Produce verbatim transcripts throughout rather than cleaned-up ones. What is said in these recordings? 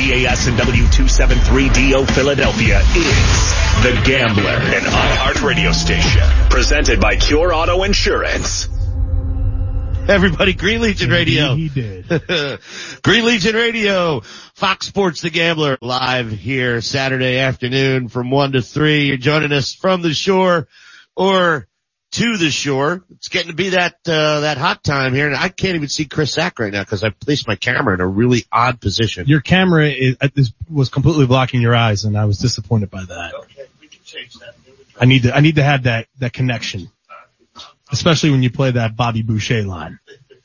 D A S and W two seventy-three D O Philadelphia is The Gambler, an iHeart radio station presented by Cure Auto Insurance. Everybody, Green Legion Radio. He did. Green Legion Radio, Fox Sports The Gambler, live here Saturday afternoon from one to three. You're joining us from the shore or to the shore. It's getting to be that, uh, that hot time here. And I can't even see Chris Sack right now because I placed my camera in a really odd position. Your camera is, this was completely blocking your eyes, and I was disappointed by that. Okay, we can change that. I need to, I need to have that, that connection. Especially when you play that Bobby Boucher line.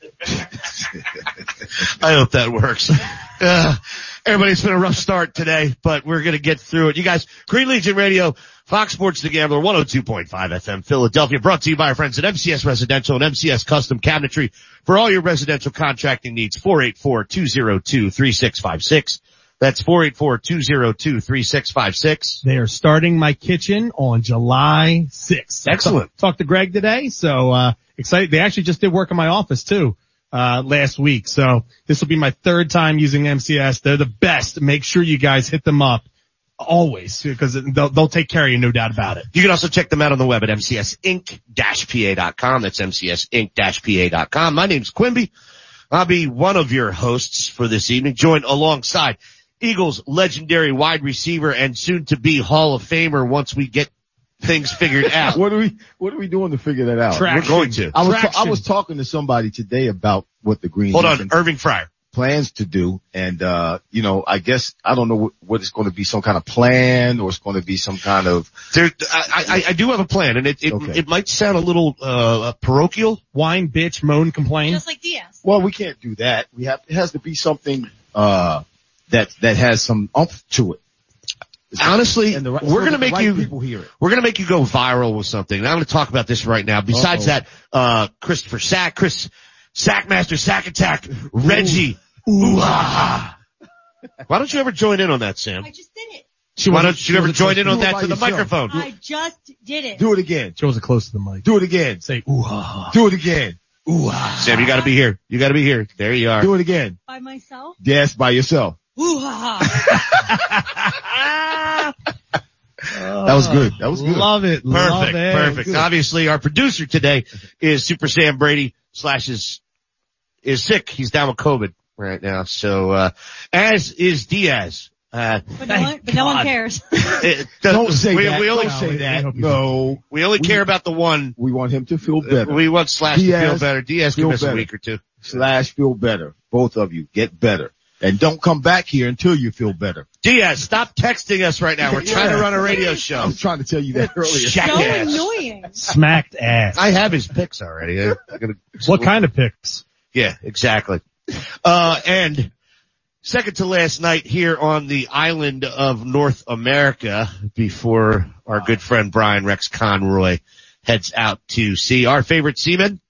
I hope that works. Uh, everybody, it's been a rough start today, but we're going to get through it. You guys, Green Legion Radio, Fox Sports The Gambler, one oh two point five F M, Philadelphia, brought to you by our friends at M C S Residential and M C S Custom Cabinetry for all your residential contracting needs. four eight four, two oh two, three six five six. That's four eight four, two oh two, three six five six. They are starting my kitchen on July sixth. Excellent. Talked to Greg today, so uh excited. They actually just did work in my office too uh last week. So this will be my third time using M C S. They're the best. Make sure you guys hit them up always because they'll, they'll take care of you, no doubt about it. You can also check them out on the web at M C S Inc P A dot com. That's M C S Inc P A dot com. My name's Quimby. I'll be one of your hosts for this evening, joined alongside Eagles legendary wide receiver and soon to be Hall of Famer once we get things figured out. What are we, what are we doing to figure that out? Traction. We're going to. I was, ta- I was talking to somebody today about what the Green Hold on, Legion Irving Fryer. plans to do. And, uh, you know, I guess, I don't know what, what it's going to be, some kind of plan or it's going to be some kind of. There, I, I, I do have a plan and it, it, Okay. it might sound a little, uh, parochial. Whine, bitch, moan, complain. Just like Diaz. Well, we can't do that. We have, it has to be something, uh, that, that has some oomph to it. Honestly, And the right- we're so going to that the make right you, people hear it. we're going to make you go viral with something. And I'm going to talk about this right now. Besides Uh-oh. that, uh, Christopher Sack, Chris, Sackmaster, Sack Attack, Reggie, ooh, ah. Why don't you ever join in on that, Sam? I just did it. She Why wasn't- don't you ever wasn't join close- in on do it that by to the yourself. microphone? I just did it. Do it again. She wasn't close to the mic. Do it again. Say, ooh, ha, ha. Do it again. Ooh, ah. Sam, you gotta be here. You gotta be here. There you are. Do it again. By myself? Yes, by yourself. Ooh ha ha. That was good. That was good. Love it. Love Perfect, it. perfect. Good. Obviously, our producer today is Super Sam Brady slash is, is sick. He's down with COVID right now. So, uh, as is Diaz. Uh, But no one, but no one cares. it, Don't say we, that. We only, Don't say we that. hope you No. we only We- care about the one. We want him to feel better. We want Slash to feel Diaz, better. Diaz can feel miss a better. week or two. Slash feel better. Both of you get better. And don't come back here until you feel better. Diaz, stop texting us right now. We're trying to run a radio I show. was trying to tell you that earlier. So Jackass. annoying. Smacked ass. I have his picks already. I- I'm gonna, What kind of picks? Yeah, exactly. Uh, and second to last night here on the island of North America before our good friend Brian Rex Conroy heads out to see our favorite seaman.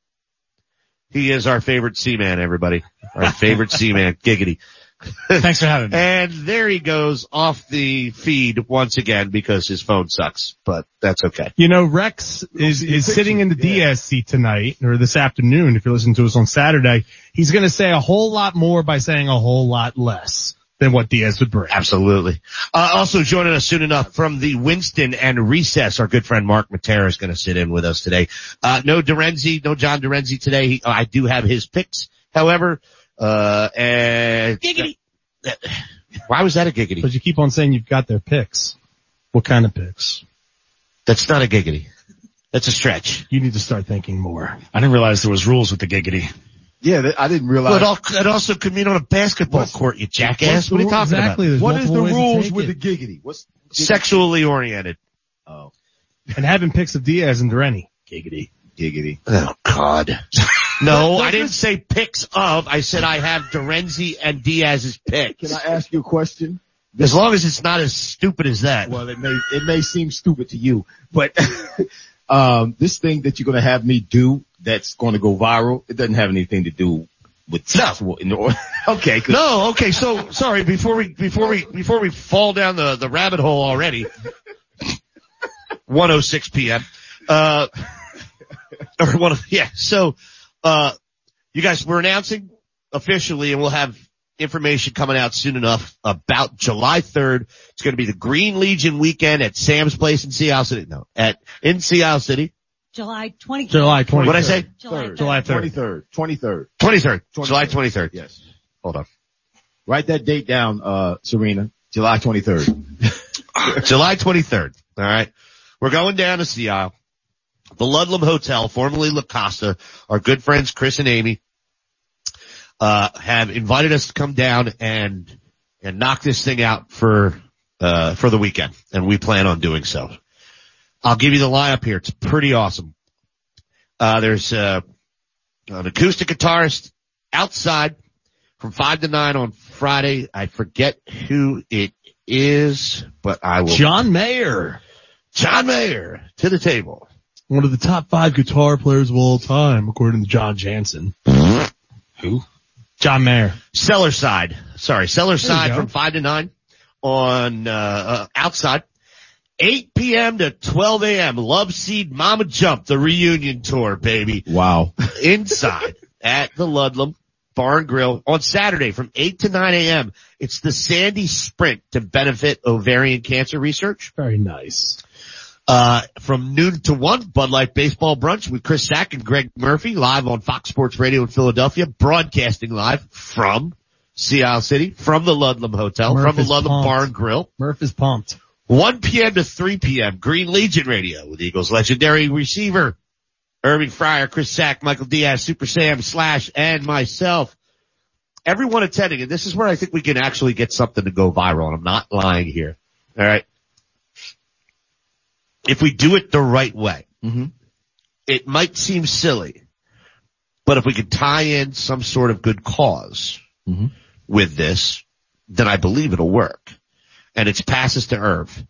He is our favorite seaman, everybody. Our favorite seaman, giggity. Thanks for having me. And there he goes off the feed once again because his phone sucks, but that's okay. You know, Rex is, is sitting in the Yeah. Diaz seat tonight, or this afternoon, if you're listening to us on Saturday. He's gonna say a whole lot more by saying a whole lot less than what Diaz would bring. Absolutely. Uh, also joining us soon enough from the Winston and Recess, our good friend Mark Matera is going to sit in with us today. Uh, no Dorenzi, no John Dorenzi today. He, I do have his picks, however, uh, and Giggity. uh, why was that a giggity? But you keep on saying you've got their picks. What kind of picks? That's not a giggity. That's a stretch. You need to start thinking more. I didn't realize there was rules with the giggity. Yeah, that, I didn't Well, realize. it, all, it also could mean on a basketball What's- court, you what's jackass. the What are you rule? talking Exactly. about? There's What is multiple the ways to rules take with it. the giggity? What's giggity? Sexually oriented. Oh, And having picks of Diaz and Dureni. Giggity. giggity. Oh, God. No, I didn't say picks of. I said I have Dorenzi and Diaz's picks. Can I ask you a question? As long as it's not as stupid as that. Well, it may, it may seem stupid to you, but, um, this thing that you're going to have me do that's going to go viral, it doesn't have anything to do with sexual. No. Okay. 'cause- No, okay, so, sorry, before we, before we, before we fall down the, the rabbit hole already, one oh six p.m., uh, or one, yeah, so, uh, you guys, we're announcing officially, and we'll have information coming out soon enough about July third. It's going to be the Green Legion weekend at Sam's Place in Sea Isle City. No, at, in Sea Isle City. July twentieth. July twentieth. What'd I say? July Third. July third. twenty-third. twenty-third. twenty-third. twenty-third. July twenty-third. Yes. Hold on. Write that date down, uh, Serena. July twenty-third. July twenty-third. All right. We're going down to Sea Isle. The Ludlam Hotel, formerly La Costa, our good friends Chris and Amy, uh, have invited us to come down and, and knock this thing out for, uh, for the weekend. And we plan on doing so. I'll give you the lineup here. It's pretty awesome. Uh, there's, uh, an acoustic guitarist outside from five to nine on Friday. I forget who it is, but I will. John Mayer. John Mayer to the table. One of the top five guitar players of all time, according to John Jansen. Who? John Mayer. Cellar side. Sorry, cellar side go. from five to nine on, uh, uh, outside. eight p.m. to twelve a.m. Love Seed Mama Jump, the reunion tour, baby. Wow. Inside at the Ludlam Bar and Grill on Saturday from eight to nine a.m. It's the Sandy Sprint to benefit ovarian cancer research. Very nice. Uh, from noon to one, Bud Light Baseball Brunch with Chris Sack and Greg Murphy live on Fox Sports Radio in Philadelphia, broadcasting live from Sea Isle City, from the Ludlam Hotel, Murph from the is Ludlam pumped. Bar and Grill. Murph is pumped. one p.m. to three p.m. Green Legion Radio with Eagles legendary receiver Irving Fryer, Chris Sack, Michael Diaz, Super Sam, Slash, and myself. Everyone attending, and this is where I think we can actually get something to go viral, and I'm not lying here. All right. If we do it the right way, Mm-hmm. it might seem silly, but if we could tie in some sort of good cause Mm-hmm. with this, then I believe it'll work. And it's passes to Irv.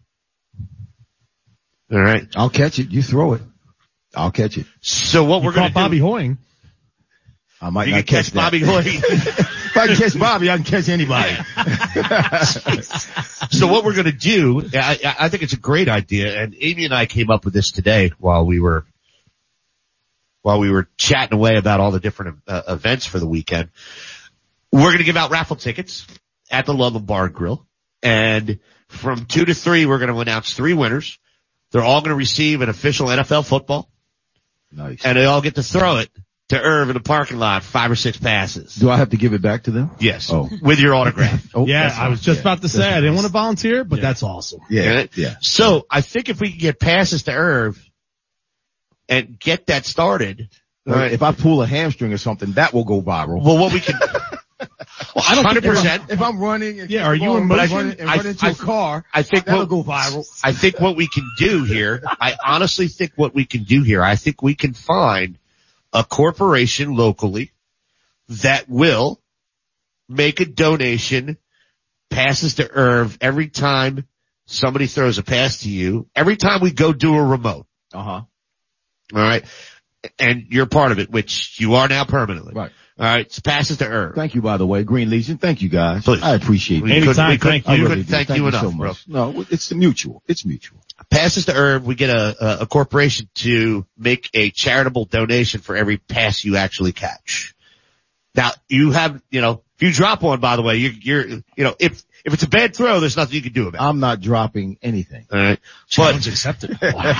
All right. I'll catch it. You throw it. I'll catch it. So what You we're going to caught Bobby do, Hoying. I might you not can catch that. Bobby Hoy. If I can catch Bobby, I can catch anybody. So what we're going to do, I, I think it's a great idea, and Amy and I came up with this today while we were while we were chatting away about all the different uh, events for the weekend. We're going to give out raffle tickets at the Ludlam Bar and Grill, and from two to three, we're going to announce three winners. They're all going to receive an official N F L football, Nice. and they all get to throw it to Irv in the parking lot, five or six passes. Do I have to give it back to them? Yes, Oh. with your autograph. Oh, Yeah, that's I was nice. just Yeah. about to say That's I didn't nice. want to volunteer, but that's awesome. Yeah. Get it? Yeah. So I think if we can get passes to Irv and get that started, all right. If I pull a hamstring or something, that will go viral. Well, what we can, well, I don't think hundred percent. If I'm running and Yeah, are you in but I motion? run, and I- run into I- a car, I think that'll what, go viral. I think what we can do here, I honestly think what we can do here, I think we can find a corporation locally that will make a donation, passes to Irv every time somebody throws a pass to you, every time we go do a remote. Uh huh. All right. And you're part of it, which you are now permanently. Right. All right. It's passes to Irv. Thank you, by the way, Green Legion. Thank you, guys. Please. I appreciate We it. couldn't- Anytime, we couldn't- thank I you. couldn't really do. thank, Thank you you enough, so bro. much. No, it's mutual. It's mutual. Passes to Irv, we get a, a, a corporation to make a charitable donation for every pass you actually catch. Now, you have, you know, if you drop one, by the way, you're, you're, you know, if, if it's a bad throw, there's nothing you can do about it. I'm not dropping anything. All right. Challenge But, accepted.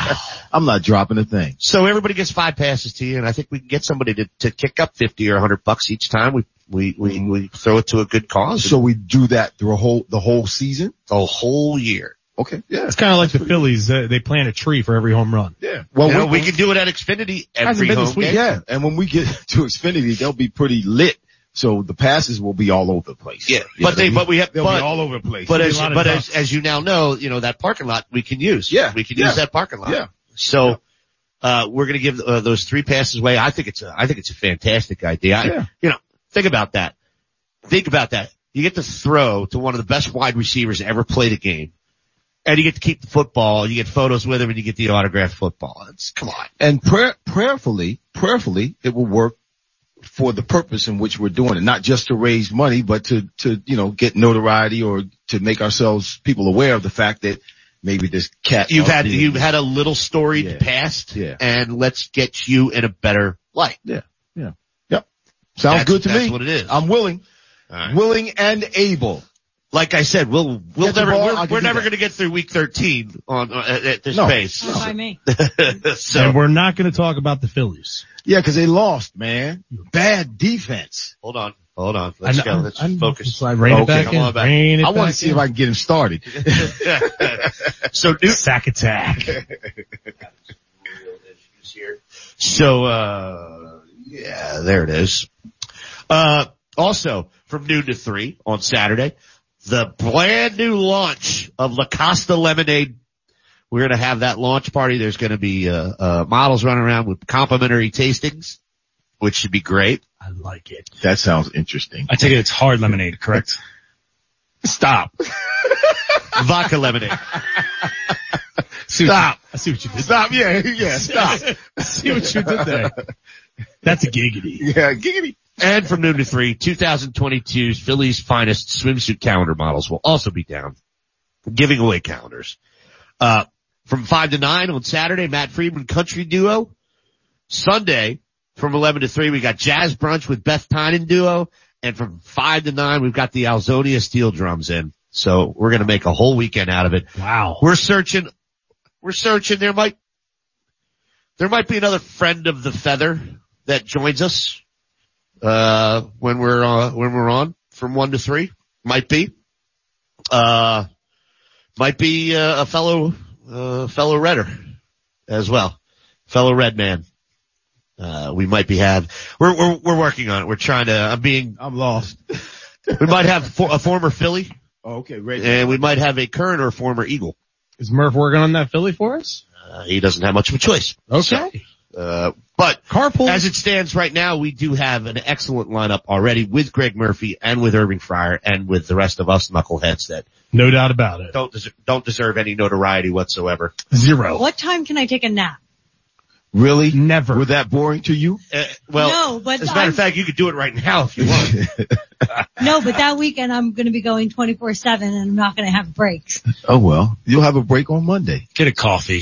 I'm not dropping a thing. so everybody gets five passes to you, and I think we can get somebody to, to kick up fifty or a hundred bucks each time we, we, we, we throw it to a good cause. So we do that through a whole, the whole season? the whole year. Okay. Yeah. It's kind of like the Phillies. Uh, they plant a tree for every home run. Yeah. Well, You know, we, we can do it at Xfinity Hasn't every been home this week. game. yeah. And when we get to Xfinity, they'll be pretty lit. So the passes will be all over the place. Yeah, but they, they'll but we have, be, they'll but, be all over the place. but There'll as, be a lot of but as, ducks. as you now know, you know, that parking lot we can use. Yeah, We can yeah. use that parking lot. Yeah. So, uh, we're going to give uh, those three passes away. I think it's a, I think it's a fantastic idea. I, Yeah. You know, think about that. Think about that. You get to throw to one of the best wide receivers to ever play the game. And you get to keep the football, you get photos with him, and you get the autographed football. It's, come on. And prayer, prayerfully, prayerfully, it will work for the purpose in which we're doing it, not just to raise money, but to, to, you know, get notoriety or to make ourselves people aware of the fact that maybe this cat. You've out had, there- you've had a little storied Yeah. past, Yeah. and let's get you in a better light. Yeah. Yeah. Yep. Sounds That's- good to that's me. what it is. I'm willing. right. willing and able. Like I said, we'll, we'll Get the never, ball, we're, I'll give we're you never that. going to get through week thirteen on, uh, at, at this No. pace. Not by me. So, And we're not going to talk about the Phillies. Yeah, because they lost, man. Bad defense. hold on, hold on. Let's I go. know- Let's I know. focus. So I rein it Okay, back come in. on back. Rein it I want back to see in. if I can get him started. So new, Sack attack. So, uh, yeah, there it is. Uh, also from noon to three on Saturday, the brand new launch of La Costa Lemonade. We're going to have that launch party. There's going to be, uh, uh, models running around with complimentary tastings, which should be great. I like it. That sounds interesting. I take it it's hard lemonade, correct? Stop. Vodka lemonade. Stop. I see what you did. Stop. Yeah, yeah, stop. I see what you did there. That's a giggity. Yeah, giggity. And from noon to three, twenty twenty-two's Phillies finest swimsuit calendar models will also be down, giving away calendars. Uh, from five to nine on Saturday, Matt Friedman Country Duo. Sunday, from eleven to three, we got Jazz Brunch with Beth Tynan Duo. And from five to nine, we've got the Alzonia Steel Drums in. So we're going to make a whole weekend out of it. Wow. We're searching, we're searching. There might, there might be another friend of the feather that joins us, uh, when we're, uh, when we're on from one to three. Might be, uh, might be, uh, a fellow, uh, fellow Redder as well. Fellow Red man. Uh, we might be have, we're, we're, we're working on it. We're trying to, I'm being, I'm lost. we might have for, a former Philly Oh, okay, ready. and we might have a current or former Eagle. Is Murph working on that Philly for us? Uh, he doesn't have much of a choice. Okay. Uh, but Carpool. as it stands right now, we do have an excellent lineup already with Greg Murphy and with Irving Fryer and with the rest of us knuckleheads that No doubt about it. don't deserve, don't deserve any notoriety whatsoever. Zero. What time can I take a nap? Really? Never. Were that boring to you? Uh, well, No, but as a matter I'm- of fact, you could do it right now if you want. No, but that weekend I'm going to be going twenty-four seven and I'm not going to have breaks. Oh well, you'll have a break on Monday. Get a coffee.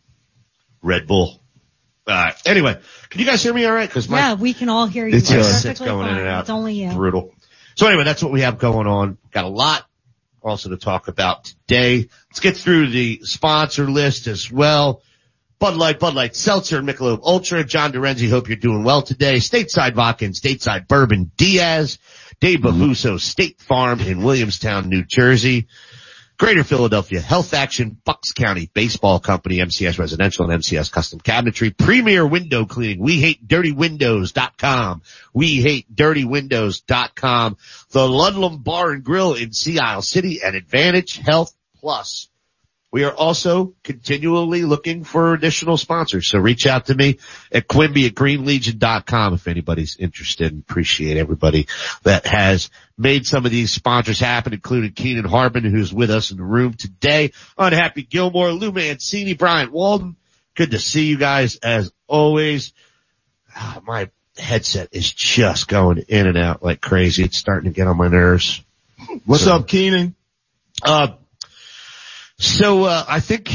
Red Bull. All right. Anyway, can you guys hear me all right? Because my Yeah, we can all hear you. It's, uh, Perfectly headset's going in fine. and out. It's only you. Brutal. So anyway, that's what we have going on. Got a lot also to talk about today. Let's get through the sponsor list as well. Bud Light, Bud Light Seltzer, and Michelob Ultra. John Dorenzi, hope you're doing well today. Stateside Vodka and Stateside Bourbon Diaz. Dave Bavuso, State Farm in Williamstown, New Jersey. Greater Philadelphia Health Action, Bucks County Baseball Company, M C S Residential and M C S Custom Cabinetry, Premier Window Cleaning, We Hate Dirty Windows dot com, We Hate Dirty Windows dot com, the Ludlam Bar and Grill in Sea Isle City, and Advantage Health Plus. We are also continually looking for additional sponsors, so reach out to me at Quimby at Green Legion dot com if anybody's interested, and appreciate everybody that has made some of these sponsors happen, including Keenan Harbin, who's with us in the room today, Unhappy Gilmore, Lou Mancini, Bryant Walden. Good to see you guys as always. Ah, my headset is just going in and out like crazy. It's starting to get on my nerves. What's So- up, Keenan? Uh, So, uh, I think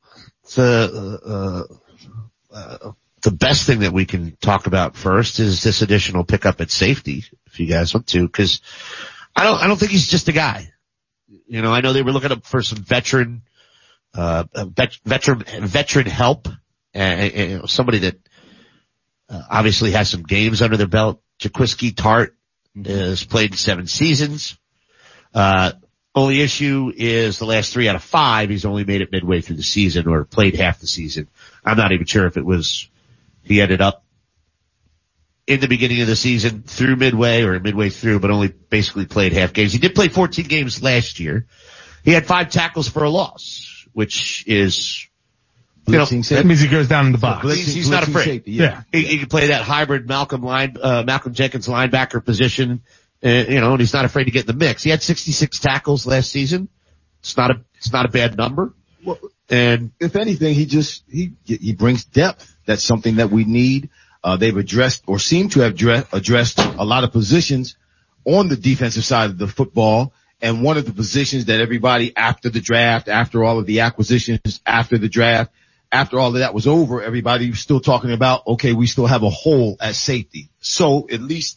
the, uh, uh, the best thing that we can talk about first is this additional pickup at safety, if you guys want to, cause I don't, I don't think he's just a guy. You know, I know they were looking up for some veteran, uh, vet, veteran, veteran help and, and you know, somebody that, uh, obviously has some games under their belt. Jaquiski Tart has played seven seasons. Uh, Only issue is the last three out of five, he's only made it midway through the season or played half the season. I'm not even sure if it was, he ended up in the beginning of the season through midway or midway through, but only basically played half games. He did play fourteen games last year. He had five tackles for a loss, which is, you know, Blitzing That safety. means he goes down in the box. He's- he's not blitzing afraid. safety, yeah. he, he can play that hybrid Malcolm line, uh, Malcolm Jenkins linebacker position. Uh, you know, and he's not afraid to get in the mix. He had sixty-six tackles last season. It's not a, it's not a bad number. Well, And if anything, he just, he, he brings depth. That's something that we need. Uh, they've addressed or seem to have address, addressed a lot of positions on the defensive side of the football. And one of the positions that everybody after the draft, after all of the acquisitions, after the draft, after all of that was over, everybody was still talking about, okay, we still have a hole at safety. So at least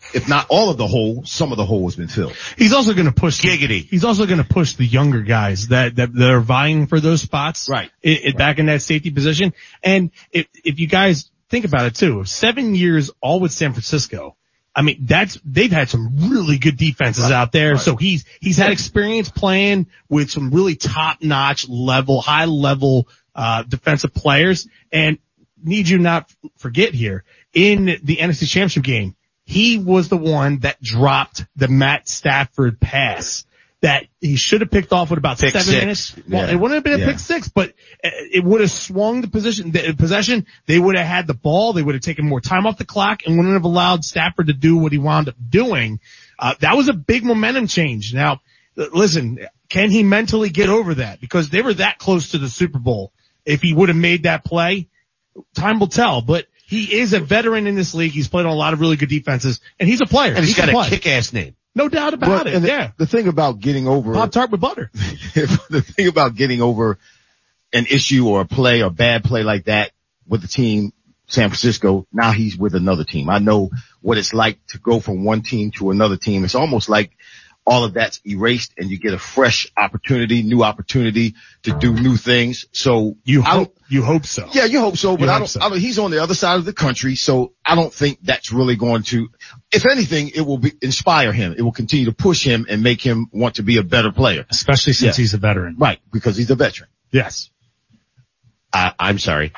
if not all of the hole, some of the hole has been filled. He's also going to push Giggity. He's also going to push the younger guys that, that, that are vying for those spots. Right. It, it, right. Back in that safety position. And if, if you guys think about it too, seven years all with San Francisco. I mean, that's, they've had some really good defenses right. out there. Right. So he's, he's had experience playing with some really top notch level, high level, uh, defensive players. And need you not forget here in the N F C Championship game, he was the one that dropped the Matt Stafford pass that he should have picked off with about pick seven six. minutes. Well, yeah. it wouldn't have been a yeah. pick six, but it would have swung the position, the possession. They would have had the ball. They would have taken more time off the clock and wouldn't have allowed Stafford to do what he wound up doing. Uh, that was a big momentum change. Now, listen, can he mentally get over that? Because they were that close to the Super Bowl. If he would have made that play, time will tell, but he is a veteran in this league. He's played on a lot of really good defenses, and he's a player. And he's he got can a play. kick-ass name. No doubt about Well, it. and the, Yeah. the thing about getting over Pop-Tart with butter. the thing about getting over an issue or a play or bad play like that with the team, San Francisco, now he's with another team. I know what it's like to go from one team to another team. It's almost like all of that's erased and you get a fresh opportunity, new opportunity to do new things. So You I don't, hope, you hope so. yeah, you hope so, but You I hope don't, so. I don't, he's on the other side of the country. So I don't think that's really going to, if anything, it will be, inspire him. It will continue to push him and make him want to be a better player. Especially since Yeah. he's a veteran. Right. Because he's a veteran. Yes. Uh, I'm sorry.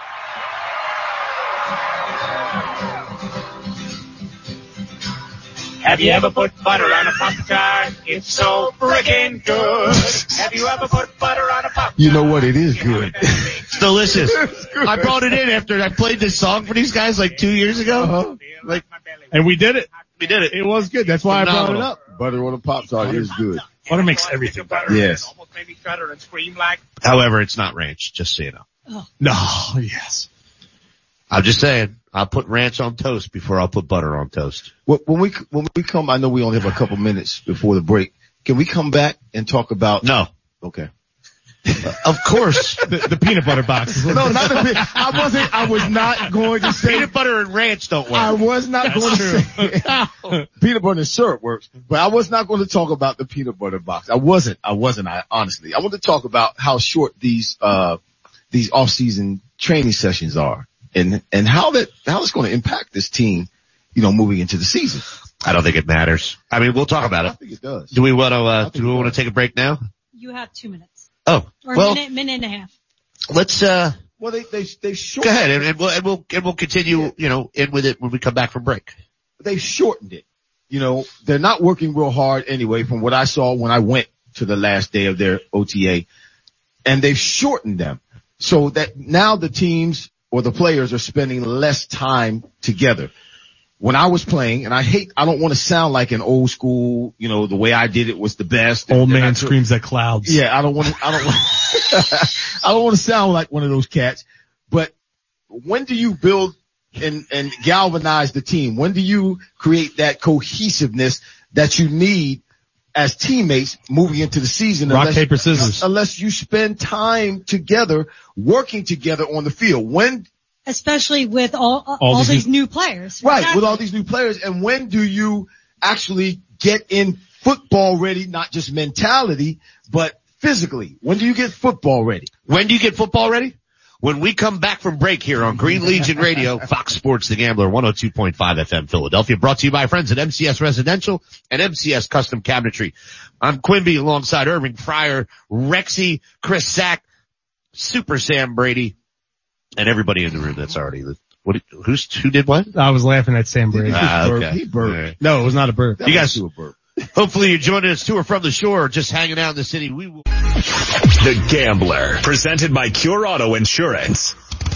Have you ever put butter on a Pop-Tart? It's so frickin' good. Have you ever put butter on a Pop-Tart? You know what? It is good. It's delicious. I brought it in after I played this song for these guys like two years ago. Uh-huh. Like, And we did it. we did it. It was good. That's why I brought it Phenomenal. up. Butter on a Pop-Tart is good. Butter makes everything better. Yes. Almost made me shudder and scream like, However, it's not ranch, just so you know. No, yes. I'm just saying, I'll put ranch on toast before I'll put butter on toast. When we, when we come, I know we only have a couple minutes before the break. Can we come back and talk about? No. Okay. Of course. The, the peanut butter box. is what No, it is. not the bit. I wasn't, I was not going to say, Peanut butter and ranch don't work. I was not going to say peanut butter and syrup works, but I was not going to talk about the peanut butter box. I wasn't, I wasn't, I honestly. I want to talk about how short these, uh, these off-season training sessions are and, and how that, how it's going to impact this team, you know, moving into the season. I don't think it matters. I mean, we'll talk about I it. think it does. Do we want to, uh, think do we it want to does. take a break now? You have two minutes. Oh, Or well, a minute, minute and a half. let's, uh, Well, they, they, they short, go ahead and, and we'll, and we'll, and we'll continue, you know, in with it when we come back from break. they've shortened it. You know, they're not working real hard anyway from what I saw when I went to the last day of their O T A, and they've shortened them so that now the teams or the players are spending less time together. When I was playing, and I hate, I don't want to sound like an old school, you know, the way I did it was the best. Old And I man took- screams at clouds. Yeah, I don't want to, I don't want, I don't want to sound like one of those cats, but when do you build and, and galvanize the team? When do you create that cohesiveness that you need as teammates moving into the season? Rock, unless, paper, scissors. Unless you spend time together, working together on the field. When, Especially with all, all, all these these new players. right, Exactly. with all these new players, and when do you actually get in football ready, not just mentality, but physically? When do you get football ready? When do you get football ready? When we come back from break here on Green Legion Radio, Fox Sports The Gambler, one oh two point five F M Philadelphia, brought to you by friends at M C S Residential and M C S Custom Cabinetry. I'm Quimby alongside Irving Fryer, Rexy, Chris Sack, Super Sam Brady, and everybody in the room that's already, what, who's, who did what? I was laughing at Sam Brady. Ah, Burp. okay. He burped. All right. No, it was not a burp. That You was guys- to a burp. Hopefully you're joining us to or from the shore or just hanging out in the city. We will. The Gambler, presented by Cure Auto Insurance.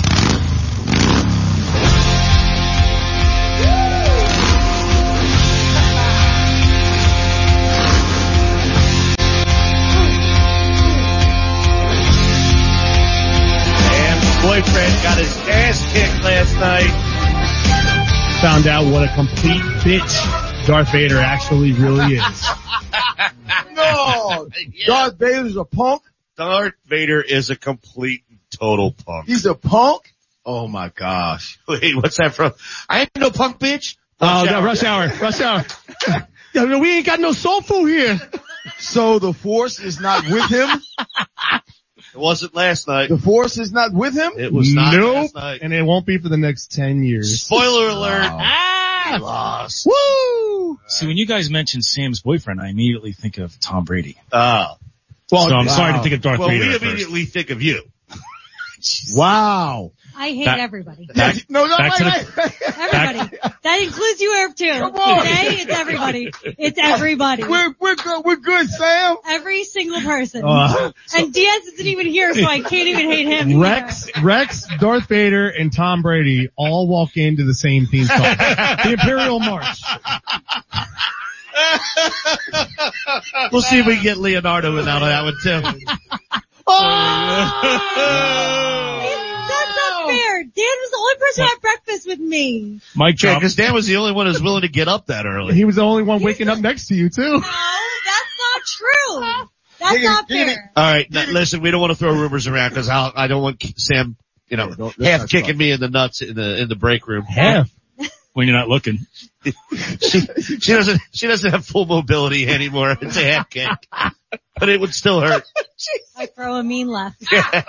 And boyfriend got his ass kicked last night. Found out what a complete bitch Darth Vader actually really is. No! Darth Vader's a punk? Darth Vader is a complete and total punk. He's a punk? Oh my gosh. Wait, what's that from? I ain't no punk bitch. Oh, no, rush hour, rush hour. Yeah, we ain't got no soul food here. So the force is not with him? It wasn't last night. The force is not with him? It was not nope. last night. And it won't be for the next ten years. Spoiler alert. Wow. Ah, lost. Woo! See, when you guys mentioned Sam's boyfriend, I immediately think of Tom Brady. Oh. Well, So I'm wow. sorry to think of Darth Well, Vader we at first. immediately think of you. Wow. I hate Back- everybody. Back, No, no, back wait, to the, wait. Everybody. That includes you, Herb, too. Come on. Okay? It's everybody. It's everybody. We're, we're good, we're good, Sam. Every single person. Uh, And Diaz isn't even here, so I can't even hate him. either. Rex, Rex, Darth Vader, and Tom Brady all walk into the same theme song. The Imperial March. We'll see if we can get Leonardo in out of that one too. That's not fair. Dan was the only person who had breakfast with me. Mike Yeah, drop. because Dan was the only one who's willing to get up that early. He was the only one waking up next to you too. No, that's not true. That's Giggity, not giggity. fair. All right, now, listen, we don't want to throw rumors around because I don't want Sam, you know, Yeah, don't- half that's kicking fine. me in the nuts in the in the break room. Half. When you're not looking. she she doesn't she doesn't have full mobility anymore. It's a half kick, but it would still hurt. I throw a mean left.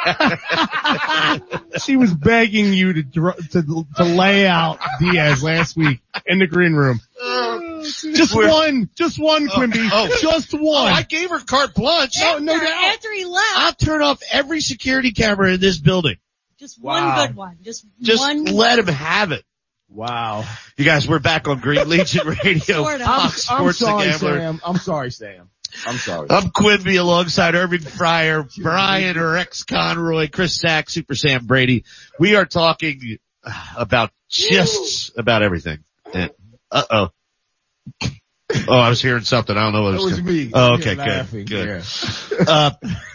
She was begging you to dr- to to lay out Diaz last week in the green room. Just We're- one, just one, Quimby. oh. Just Oh, one. I gave her carte blanche. No, no After- doubt. After he left, I'll turn off every security camera in this building. just Wow. one good one. Just, Just one. let him have it. Wow. You guys, we're back on Green Legion Radio. Sort of. I'm, Fox I'm Sports sorry, the Gambler. Sam. I'm sorry, Sam. I'm sorry. I'm Quimby alongside Irving Fryer, Brian Rex Conroy, Chris Sack, Super Sam Brady. We are talking about just about everything. Uh oh. Oh, I was hearing something. I don't know what it That was. was me. Oh, Yeah, okay, laughing. good, good. Yeah. Uh,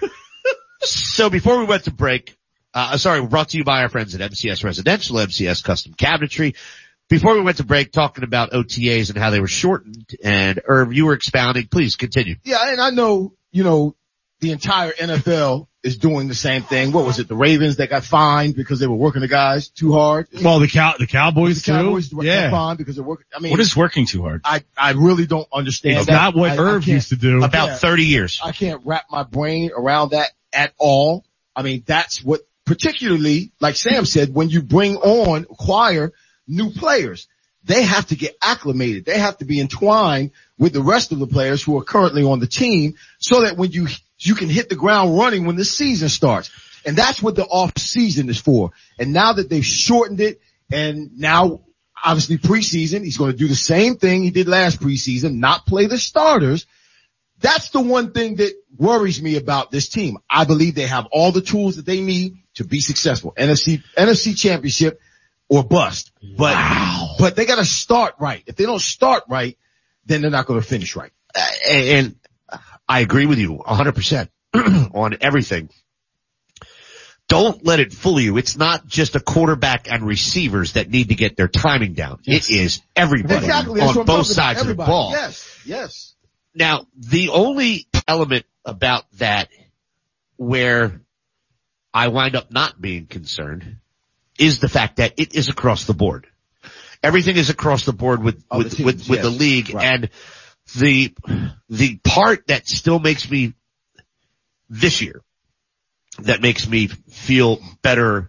so before we went to break, uh, sorry, we're brought to you by our friends at M C S Residential, M C S Custom Cabinetry. Before we went to break, talking about O T As and how they were shortened, and Irv, you were expounding. Please continue. Yeah, and I know, you know, the entire N F L is doing the same thing. What was it? The Ravens that got fined because they were working the guys too hard. Well, the cow, the Cowboys The Cowboys too. got Yeah. fined because they're working. I mean, What is working too hard? I, I really don't understand It's that. not what I, I Irv can't- used to do. About Yeah. thirty years. I can't wrap my brain around that at all. I mean, that's what, particularly, like Sam said, when you bring on, acquire new players, they have to get acclimated. They have to be entwined with the rest of the players who are currently on the team so that when you, you can hit the ground running when the season starts. And that's what the off season is for. And now that they've shortened it, and now obviously preseason, he's going to do the same thing he did last preseason, not play the starters. That's the one thing that worries me about this team. I believe they have all the tools that they need to be successful. N F C, N F C championship or bust. But, but they got to start right. If they don't start right, then they're not going to finish right. Uh, and I agree with you one hundred percent on everything. Don't let it fool you. It's not just a quarterback and receivers that need to get their timing down. Yes. It is everybody Exactly. That's on what I'm both talking about. sides of the Everybody. ball. Yes. Yes. Now, the only element about that where I wind up not being concerned is the fact that it is across the board. Everything is across the board with, Oh, with, the teams, with, with yes. the league. Right. And the, the part that still makes me this year, that makes me feel better,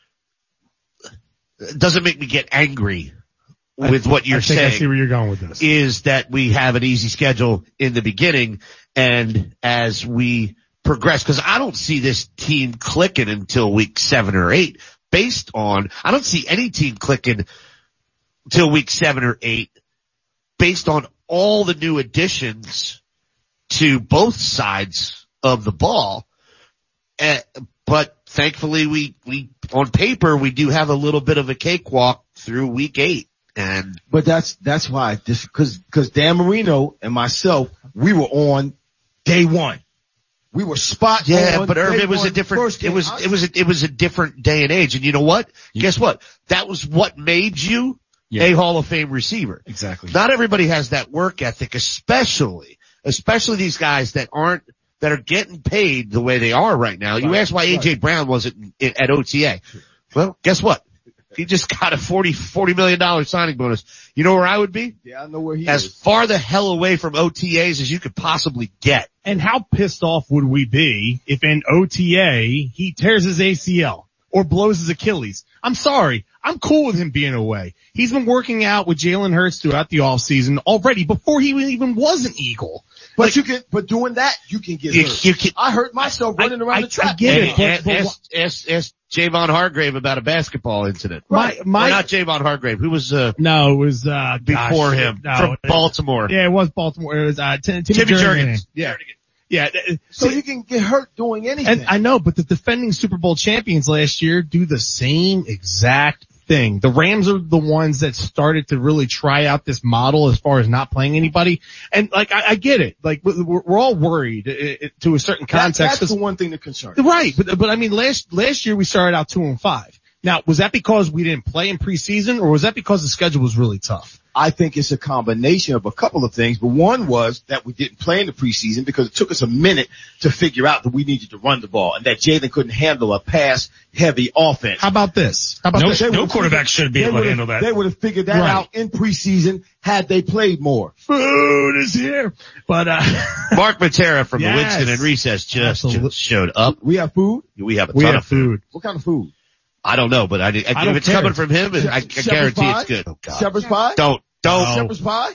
doesn't make me get angry with what you're I think saying. I see where you're going with this. Is that we have an easy schedule in the beginning, and as we progress, because I don't see this team clicking until week seven or eight based on, I don't see any team clicking till week seven or eight based on all the new additions to both sides of the ball. Uh, but thankfully we, we, on paper, we do have a little bit of a cakewalk through week eight. And But that's, that's why this, cause, cause Dan Marino and myself, we were on day one. We were spot yeah, on. but Irv, day it was a one, different, first it game. was, I- it was, a, it was a different day and age. And you know what? Guess what? That was what made you Yeah. a Hall of Fame receiver. Exactly. Not everybody has that work ethic, especially, especially these guys that aren't, that are getting paid the way they are right now. You Right, ask why A J right. Brown wasn't in, at O T A. Well, guess what? He just got a forty, forty million dollars signing bonus. You know where I would be? Yeah, I know where he As is. far the hell away from O T As as you could possibly get. And how pissed off would we be if in O T A he tears his A C L or blows his Achilles? I'm sorry. I'm cool with him being away. He's been working out with Jalen Hurts throughout the offseason already before he even was an Eagle. But Like, you can, but doing that, you can get You, hurt. you can, I hurt myself running I- around I- the track. I get it. and, but- and, but ask, ask, ask Javon Hargrave about a basketball incident. My, Or my, not Javon Hargrave. Who was, uh, no, it was, uh, before gosh, him no, from it- Baltimore? Yeah, it was Baltimore. It was, uh, Tim, Timmy, Timmy Jernigan. Jernigan. Yeah. Yeah. uh, So see, you can get hurt doing anything. and I know, but the defending Super Bowl champions last year do the same exact thing. The Rams are the ones that started to really try out this model as far as not playing anybody. And like, I, I get it. Like, we're, we're all worried uh, to a certain That- context. that's the one thing that concerns me. Right, but but I mean, last last year we started out two and five. Now, was that because we didn't play in preseason, or was that because the schedule was really tough? I think it's a combination of a couple of things, but one was that we didn't play in the preseason because it took us a minute to figure out that we needed to run the ball and that Jalen couldn't handle a pass-heavy offense. How about this? How about No, this? They no would've quarterback figured- should be they able to would've- handle that. They would have figured that Right. out in preseason had they played more. Food is here, but uh, Mark Matera from Yes. the Winston and Recess just, Absolutely. just showed up. We have food? We have a we ton have of food. food. What kind of food? I don't know, but I, I, I if don't it's care. coming from him, I, I Shepherd's guarantee pie? it's good. Oh God. Shepherd's pie? Don't, don't. No. Shepherd's pie?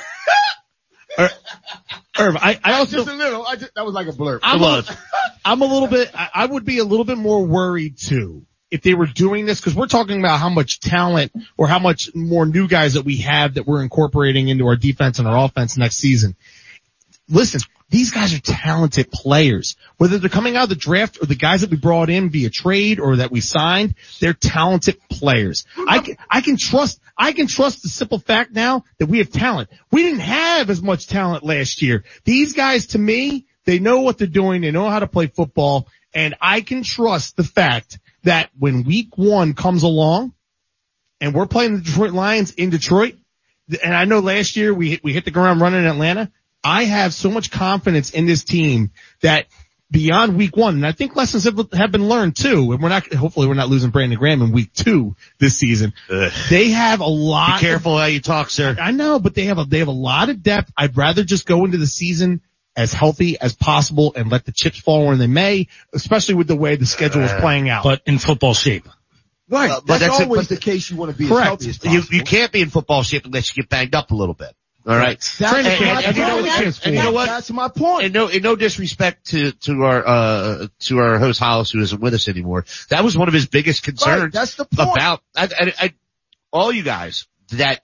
Irv, I, I also Just a little. I just, that was like a blurb. I'm It a, was. I'm a little bit, I, I would be a little bit more worried too if they were doing this, because we're talking about how much talent or how much more new guys that we have that we're incorporating into our defense and our offense next season. Listen, these guys are talented players. Whether they're coming out of the draft or the guys that we brought in via trade or that we signed, they're talented players. I can, I can trust, I can trust the simple fact now that we have talent. We didn't have as much talent last year. These guys, to me, they know what they're doing. They know how to play football. And I can trust the fact that when week one comes along and we're playing the Detroit Lions in Detroit, and I know last year we hit, we hit the ground running in Atlanta. I have so much confidence in this team that beyond week one, and I think lessons have, have been learned too, and we're not, hopefully we're not losing Brandon Graham in week two this season. Ugh. They have a lot. Be careful how you talk, sir. I know, but they have a, they have a lot of depth. I'd rather just go into the season as healthy as possible and let the chips fall where they may, especially with the way the schedule is playing out. But in football shape. Right. Uh, but that's, that's it, always but- the case. You want to be Correct. as healthy as You, possible. you can't be in football shape unless you get banged up a little bit. All right. That's Training my camp, and you know point. what- and- and you know what? That's my point. And no, and no disrespect to, to our, uh, to our host Hollis, who isn't with us anymore. That was one of his biggest concerns. Right, that's the point. About, I, I, I, all you guys that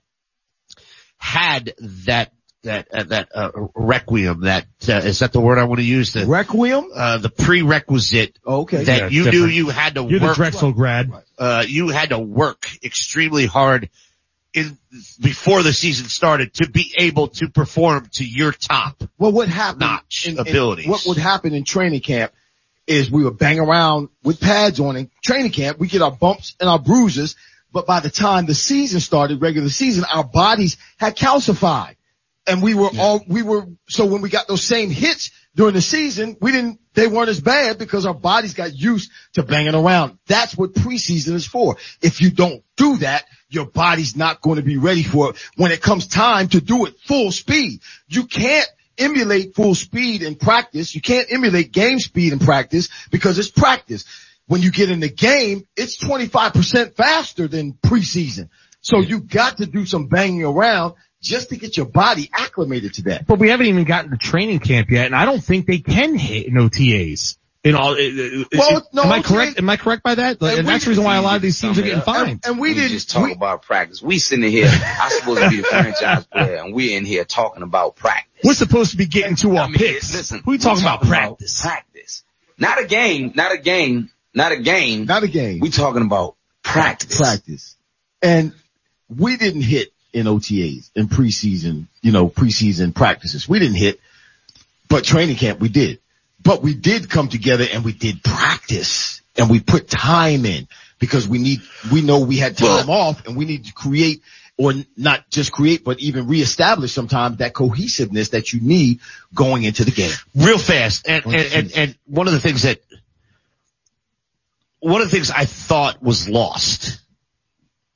had that, that, uh, that, uh, requiem, that, uh, is that the word I want to use? The, Requiem? uh, the prerequisite Okay. that Yeah, you different. knew you had to You're the work, Drexel grad. uh, you had to work extremely hard in, before the season started to be able to perform to your top. Well, what happened Notch in, in- abilities. what would happen in training camp is we would bang around with pads on in training camp. We get our bumps and our bruises, but by the time the season started, regular season, our bodies had calcified. And we were all, we were, so when we got those same hits during the season, we didn't, they weren't as bad because our bodies got used to banging around. That's what preseason is for. If you don't do that, your body's not going to be ready for it when it comes time to do it full speed. You can't emulate full speed in practice. You can't emulate game speed in practice because it's practice. When you get in the game, it's twenty-five percent faster than preseason. So you got to do some banging around just to get your body acclimated to that. But we haven't even gotten to training camp yet, and I don't think they can hit in O T As. In all, it, Well, it, no, am I O T A correct? Am I correct by that? Like, And and we- that's the reason why a lot of these teams are getting fined. And, and we We didn't just talk we- about practice. We sitting here, I'm supposed to be the franchise player, and we're in here talking about practice. We're supposed to be getting to I our mean, picks. listen, we talking we're about practice. practice. Not a game, not a game, not a game. not a game. We talking about practice. practice. And we didn't hit in O T As, in preseason, you know, preseason practices. We didn't hit, but training camp we did. But we did come together and we did practice and we put time in because we need, we know we had time off and we need to create or not just create, but even reestablish sometimes that cohesiveness that you need going into the game. Real fast. And, and, and, and one of the things that, one of the things I thought was lost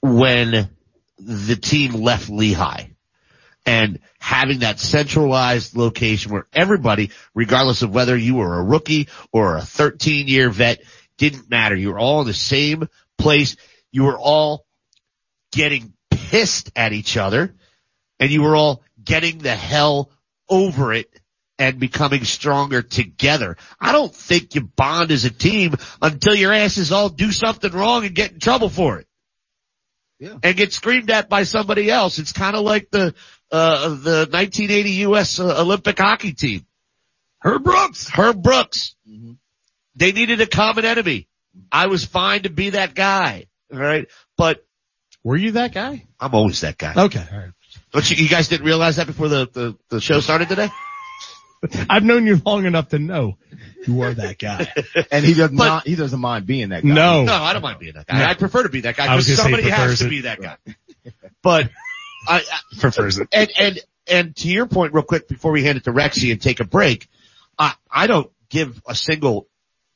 when the team left Lehigh. And having that centralized location where everybody, regardless of whether you were a rookie or a thirteen year vet, didn't matter. You were all in the same place. You were all getting pissed at each other, and you were all getting the hell over it and becoming stronger together. I don't think you bond as a team until your asses all do something wrong and get in trouble for it. Yeah. And get screamed at by somebody else. It's kind of like the uh the nineteen eighty U S uh, Olympic hockey team. Herb Brooks. Herb Brooks. Mm-hmm. They needed a common enemy. I was fine to be that guy. All right. But were you that guy? I'm always that guy. Okay. All right. But you, you guys didn't realize that before the, the, the show started today? I've known you long enough to know you are that guy. And he doesn't mind, he doesn't mind being that guy. No. No, I don't mind being that guy. No. I prefer to be that guy because somebody has to be that guy. But I, I prefers it. And, and, and to your point real quick before we hand it to Rexy and take a break, I, I don't give a single,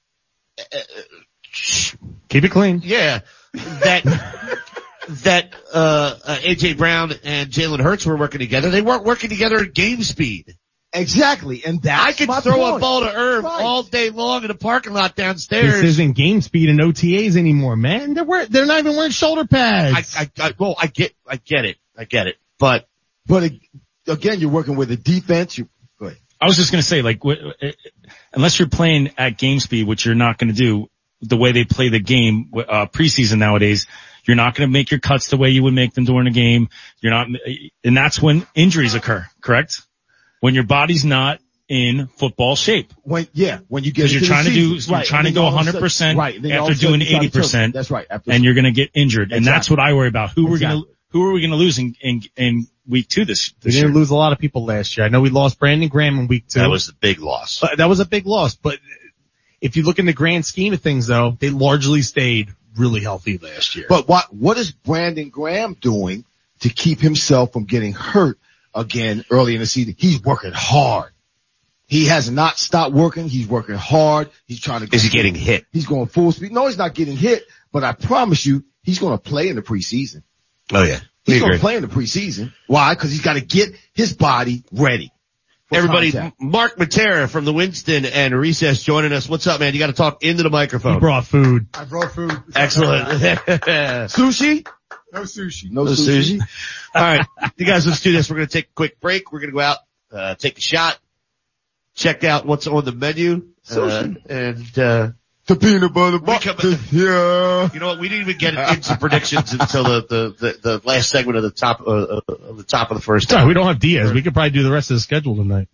uh, keep it clean. Yeah. That, that, uh, uh, A J Brown and Jalen Hurts were working together. They weren't working together at game speed. Exactly, and that's I could my throw point. a ball to Irv right. all day long in a parking lot downstairs. This isn't game speed and O T As anymore, man. They're wearing, they're not even wearing shoulder pads. I, I, I, well, I get, I get it, I get it, but, but again, you're working with a defense. You, go ahead. I was just gonna say, like, w- unless you're playing at game speed, which you're not gonna do, the way they play the game uh preseason nowadays, you're not gonna make your cuts the way you would make them during a game. You're not, and that's when injuries occur, correct? When your body's not in football shape. When, yeah, when you get Because you're trying to do, you're right. trying to go one hundred percent right. after doing eighty percent. That's right. After and you're going to get injured. And exactly. that's what I worry about. Who exactly. we're going to, who are we going to lose in, in, in week two this, this we year? didn't lose a lot of people last year. I know we lost Brandon Graham in week two. that was the big loss. But that was a big loss. But if you look in the grand scheme of things though, they largely stayed really healthy last year. But what, what is Brandon Graham doing to keep himself from getting hurt again early in the season? He's working hard. He has not stopped working. He's working hard. He's trying to. Is he getting hit? He's going full speed. No, he's not getting hit, but I promise you, he's going to play in the preseason. Oh yeah. He's going to play in the preseason. Why? Because he's got to get his body ready. Everybody, contact. Mark Matera from the Winston and Recess joining us. What's up, man? You got to talk into the microphone. He brought food. I brought food. Excellent. Sushi? No sushi. No, No sushi. sushi. All right. You guys, let's do this. We're going to take a quick break. We're going to go out, uh, take a shot, check out what's on the menu, uh, and, uh, The peanut butter we come, butter. Yeah. you know what? We didn't even get into predictions until the, the, the, the last segment of the top, uh, of the top of the first. Sorry, we don't have Diaz. We could probably do the rest of the schedule tonight.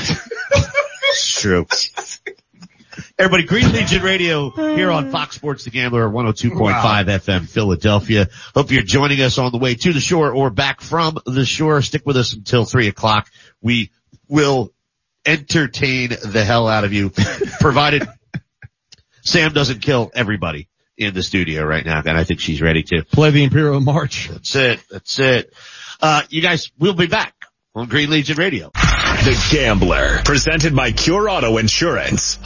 It's true. Everybody, Green Legion Radio here on Fox Sports The Gambler, one oh two point five F M Philadelphia. Hope you're joining us on the way to the shore or back from the shore. Stick with us until three o'clock. We will entertain the hell out of you, provided Sam doesn't kill everybody in the studio right now, and I think she's ready to. Play the Imperial March. That's it. That's it. Uh, you guys, we'll be back on Green Legion Radio. The Gambler, presented by Cure Auto Insurance.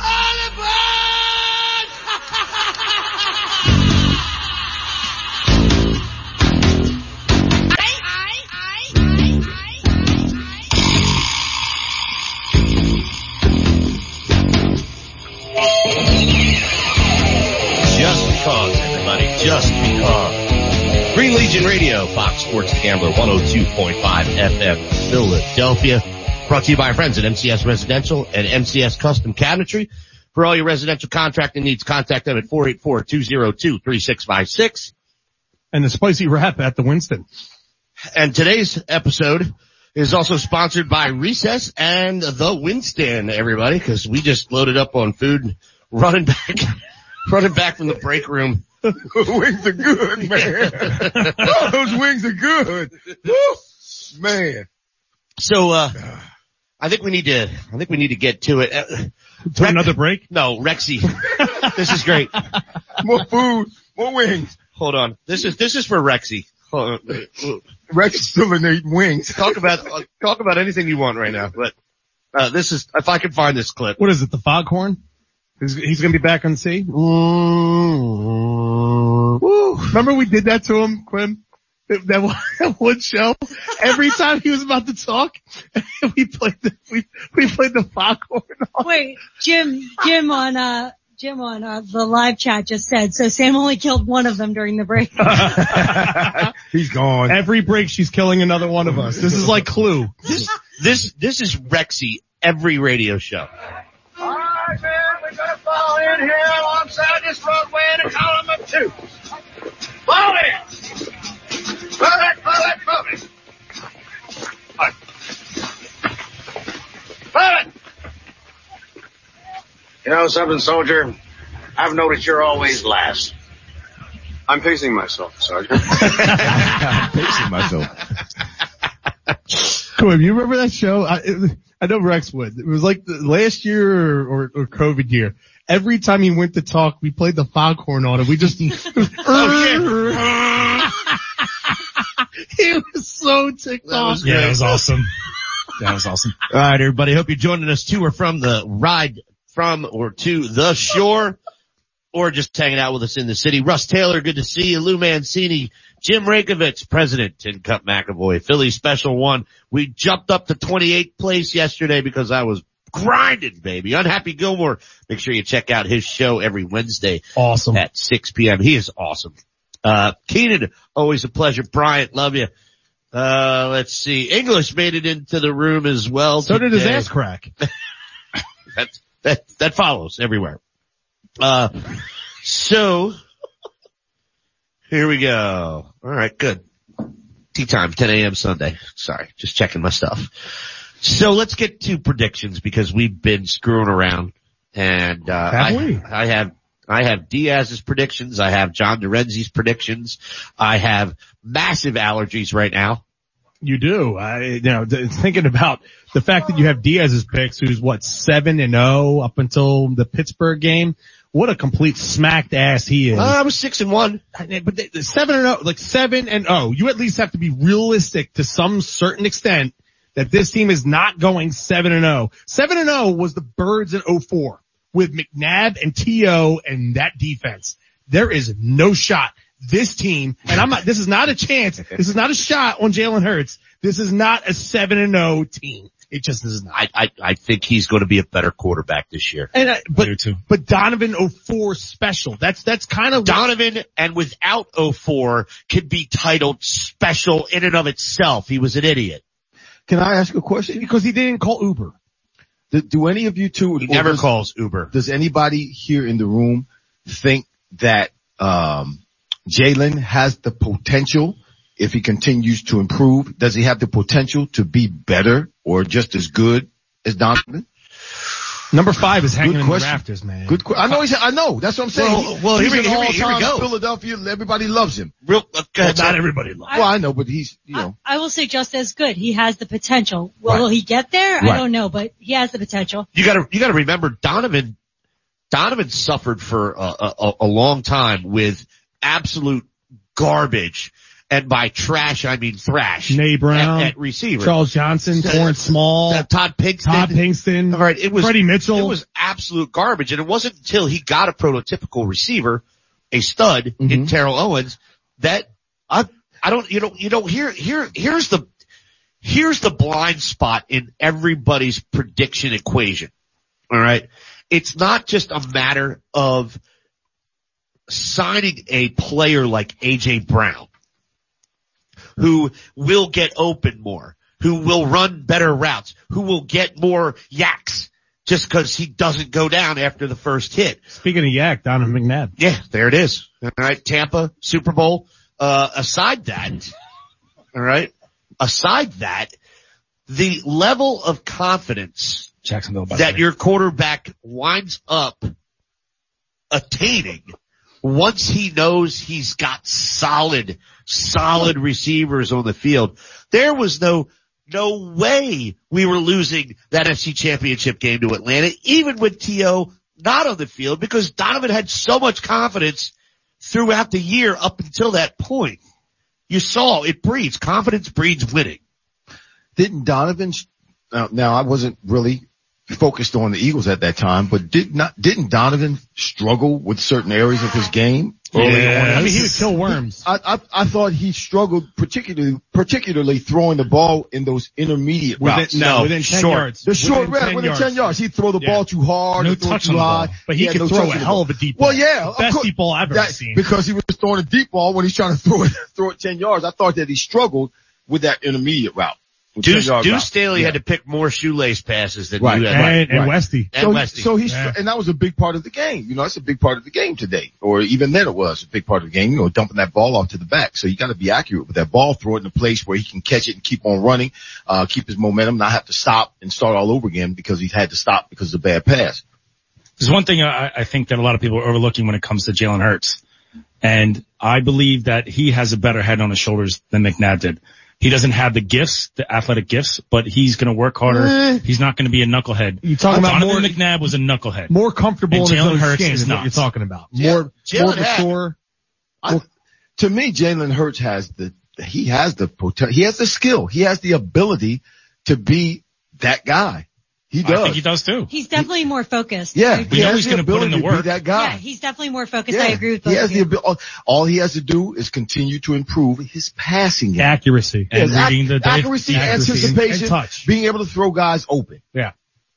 Just because, everybody, just because. Green Legion Radio, Fox Sports The Gambler, one oh two point five F M Philadelphia. Brought to you by our friends at M C S Residential and M C S Custom Cabinetry. For all your residential contracting needs, contact them at four eight four, two oh two, three six five six. And the spicy wrap at the Winston. And today's episode is also sponsored by Recess and the Winston, everybody, because we just loaded up on food, running back, running back from the break room. Wings are good, man. Oh, those wings are good. Woo. Man. So, uh, I think we need to, I think we need to get to it. Uh, To Rex- another break? No, Rexy. This is great. More food, more wings. Hold on. This is, this is for Rexy. Hold on. Rex is still in eating wings. Talk about, uh, talk about anything you want right now, but, uh, this is, if I can find this clip. What is it, the foghorn? He's, he's going to be back on C. Mm-hmm. Remember we did that to him, Quinn? That one, that one show. Every time he was about to talk, we played the we we played the foghorn. Wait, Jim, Jim on uh Jim on uh, the live chat just said so. Sam only killed one of them during the break. He's gone. Every break, she's killing another one of us. This is like Clue. This this this is Rexy every radio show. All right, man, we're gonna fall in here alongside this roadway in a column of two. Fall in! Move it, move it, move it! Move it! You know something, soldier? I've noticed you're always last. I'm pacing myself, Sergeant. Pacing myself. Quinn, you remember that show? I, it, I know Rex would. It was like the last year or, or, or COVID year. Every time he went to talk, we played the foghorn on it. We just, it was, oh, he was so ticked off. Yeah, that was awesome. That was awesome. All right, everybody. Hope you're joining us to or from the ride from or to the shore, or just hanging out with us in the city. Russ Taylor, good to see you. Lou Mancini, Jim Rakovich, President, Tin Cup McAvoy, Philly Special One. We jumped up to twenty-eighth place yesterday because I was grinding, baby. Unhappy Gilmore. Make sure you check out his show every Wednesday. Awesome. At six p.m. He is awesome. Uh, Keenan, always a pleasure. Bryant, love you. Uh, let's see. English made it into the room as well. So today. did his ass crack. that, that, that follows everywhere. Uh, so here we go. All right, good. Tea time, ten a.m. Sunday. Sorry, just checking my stuff. So let's get to predictions because we've been screwing around, and uh, have I, we? I have I have Diaz's predictions. I have John Dorenzi's predictions. I have massive allergies right now. You do. I, you know, th- thinking about the fact that you have Diaz's picks, who's what, seven and oh up until the Pittsburgh game. What a complete smacked ass he is. Uh, I was six and one. But the, the seven and oh, like seven and oh, you at least have to be realistic to some certain extent that this team is not going seven and oh. Seven and oh was the Birds in oh four with McNabb and T O and that defense. There is no shot. This team, and I'm not, this is not a chance. This is not a shot on Jalen Hurts. This is not a seven and oh team. It just is not. I, I, I think he's going to be a better quarterback this year. And I, but, I do too. but Donovan oh four special. That's, that's kind of Donovan, and without oh four, could be titled special in and of itself. He was an idiot. Can I ask a question? because he didn't call Uber. Do, do any of you two, He never does, calls Uber. does anybody here in the room think that, um, Jalen has the potential, if he continues to improve, does he have the potential to be better or just as good as Donovan? Number five is hanging Good in the question. rafters, man. Good question. I know he's, I know. That's what I'm saying. Well, well, he's here we- an here we- here we all-time go. Philadelphia. Everybody loves him. Real, uh, Well, not everybody loves. Well, I know, but he's, you know. I, I will say just as good. He has the potential. Will, Right. will he get there? Right. I don't know, but he has the potential. You gotta, you gotta remember Donovan, Donovan suffered for a, a, a long time with absolute garbage. And by trash, I mean thrash. Nay Brown, At, at receiver. Charles Johnson, Torrance Small, Uh, Todd Pinkston. Todd Pinkston, All right, it was, Freddie Mitchell. It was absolute garbage. And it wasn't until he got a prototypical receiver, a stud Mm-hmm. in Terrell Owens, that I, I don't, you know, you know, here, here, here's the, here's the blind spot in everybody's prediction equation. All right. It's not just a matter of signing a player like A J Brown, who will get open more, who will run better routes, who will get more yaks just because he doesn't go down after the first hit. Speaking of yak, Donovan McNabb. Yeah, there it is. All right, Tampa, Super Bowl. Uh, aside that, all right, aside that, the level of confidence Jacksonville, by the that way. your quarterback winds up attaining once he knows he's got solid, solid receivers on the field. There was no, no way we were losing that N F C Championship game to Atlanta, even with T O not on the field, because Donovan had so much confidence throughout the year up until that point. You saw it breeds. Confidence breeds winning. Didn't Donovan, uh, now I wasn't really focused on the Eagles at that time, but did not, didn't Donovan struggle with certain areas of his game? Yeah, I mean, he would kill worms. I, I, I thought he struggled particularly, particularly throwing the ball in those intermediate within, routes. No, within ten short. yards. The short within route, ten within yards. ten yards. He'd throw the Yeah. ball too hard. No he'd throw touch too on the high. ball. But he had could no throw touch a on the hell ball. of a deep ball. Well, yeah. The of best course. deep ball I've ever That- seen. Because he was throwing a deep ball when he's trying to throw it, throw it ten yards. I thought that he struggled with that intermediate route. with Deuce, ten-yard Deuce route. Staley Yeah. had to pick more shoelace passes than Right. you had. And, and right. Westy. And So, Westy. he, so he's, Yeah. and that was a big part of the game. You know, that's a big part of the game today. Or even then it was a big part of the game, you know, dumping that ball off to the back. So you gotta be accurate with that ball, throw it in a place where he can catch it and keep on running, uh, keep his momentum, not have to stop and start all over again because he's had to stop because of a bad pass. There's one thing I, I think that a lot of people are overlooking when it comes to Jalen Hurts. And I believe that he has a better head on his shoulders than McNabb did. He doesn't have the gifts, the athletic gifts, but he's going to work harder. Eh. He's not going to be a knucklehead. You talking about Donovan more- McNabb was a knucklehead. More comfortable And in his Jalen own Hurts skin is is what not. you're talking about. Yeah, More, Jalen more had- mature. I, to me, Jalen Hurts has the, he has the potential, he has the skill, he has the ability to be that guy. He does. I think he does too. He's definitely more focused. Yeah, I he agree. know has he's the gonna put in ability the to be work. that guy. Yeah, he's definitely more focused. Yeah. I agree with both He has of the you. ability. All he has to do is continue to improve his passing game. Accuracy. And Yes, reading ac- the accuracy, accuracy and- anticipation, and touch. being able to throw guys open. Yeah.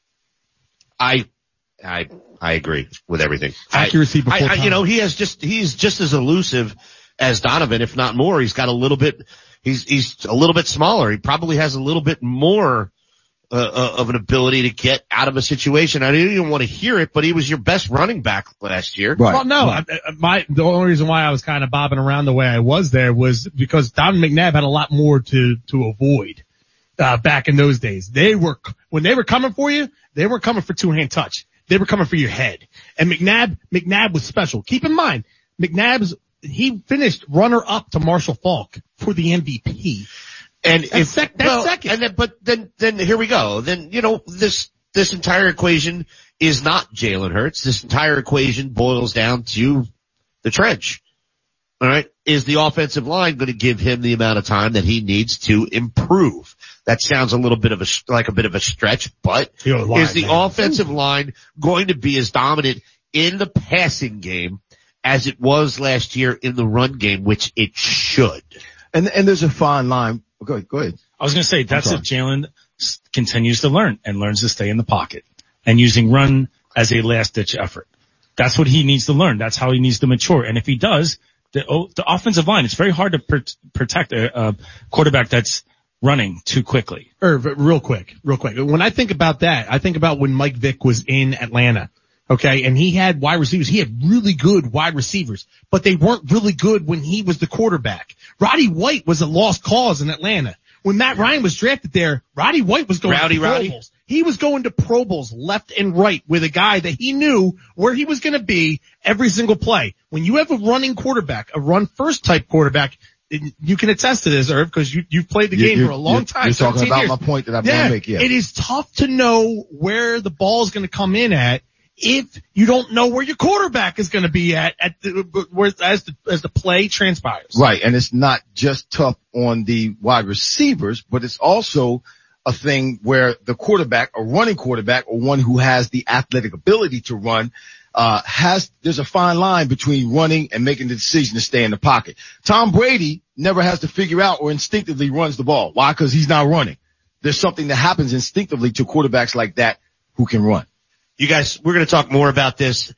I, I, I agree with everything. Accuracy I, before I, I, time. you know, he has just, he's just as elusive as Donovan, if not more. He's got a little bit, he's, he's a little bit smaller. He probably has a little bit more, uh, uh, of an ability to get out of a situation. I didn't even want to hear it, but he was your best running back last year. Right. Well, no, I, I- my, the only reason why I was kind of bobbing around the way I was there was because Don McNabb had a lot more to, to avoid, uh, back in those days. They were, when they were coming for you, they weren't coming for two-hand touch. They were coming for your head. And McNabb, McNabb was special. Keep in mind, McNabb's, he finished runner up to Marshall Faulk for the M V P. And That's if, sec- that's well, second. and then, but then, then here we go. Then, you know, this, this entire equation is not Jalen Hurts. This entire equation boils down to the trench. All right. Is the offensive line going to give him the amount of time that he needs to improve? That sounds a little bit of a, like a bit of a stretch, but Yo, line, is the man. offensive line going to be as dominant in the passing game as it was last year in the run game, which it should? And, and there's a fine line. Go ahead. Go ahead. I was going to say, that's sorry. if Jalen s- continues to learn and learns to stay in the pocket and using run as a last ditch effort. That's what he needs to learn. That's how he needs to mature. And if he does, the, oh, the offensive line, it's very hard to pr- protect a, a quarterback that's running too quickly. Irv, real quick, real quick. When I think about that, I think about when Mike Vick was in Atlanta. Okay. And he had wide receivers. He had really good wide receivers, but they weren't really good when he was the quarterback. Roddy White was a lost cause in Atlanta. When Matt Ryan was drafted there, Roddy White was going Rowdy to Pro Roddy? Bowls. He was going to Pro Bowls left and right with a guy that he knew where he was going to be every single play. When you have a running quarterback, a run first type quarterback, you can attest to this, Irv, because you, you've played the You- game you- for a long you're- time. You're talking seventeen about years. my point that I'm Yeah, going to make. Yeah. it is tough to know where the ball is going to come in at if you don't know where your quarterback is going to be at, at the, where, as the, as the play transpires. Right. And it's not just tough on the wide receivers, but it's also a thing where the quarterback, a running quarterback, or one who has the athletic ability to run, uh, has, there's a fine line between running and making the decision to stay in the pocket. Tom Brady never has to figure out or instinctively runs the ball. Why? Because he's not running. There's something that happens instinctively to quarterbacks like that who can run. You guys, we're going to talk more about this.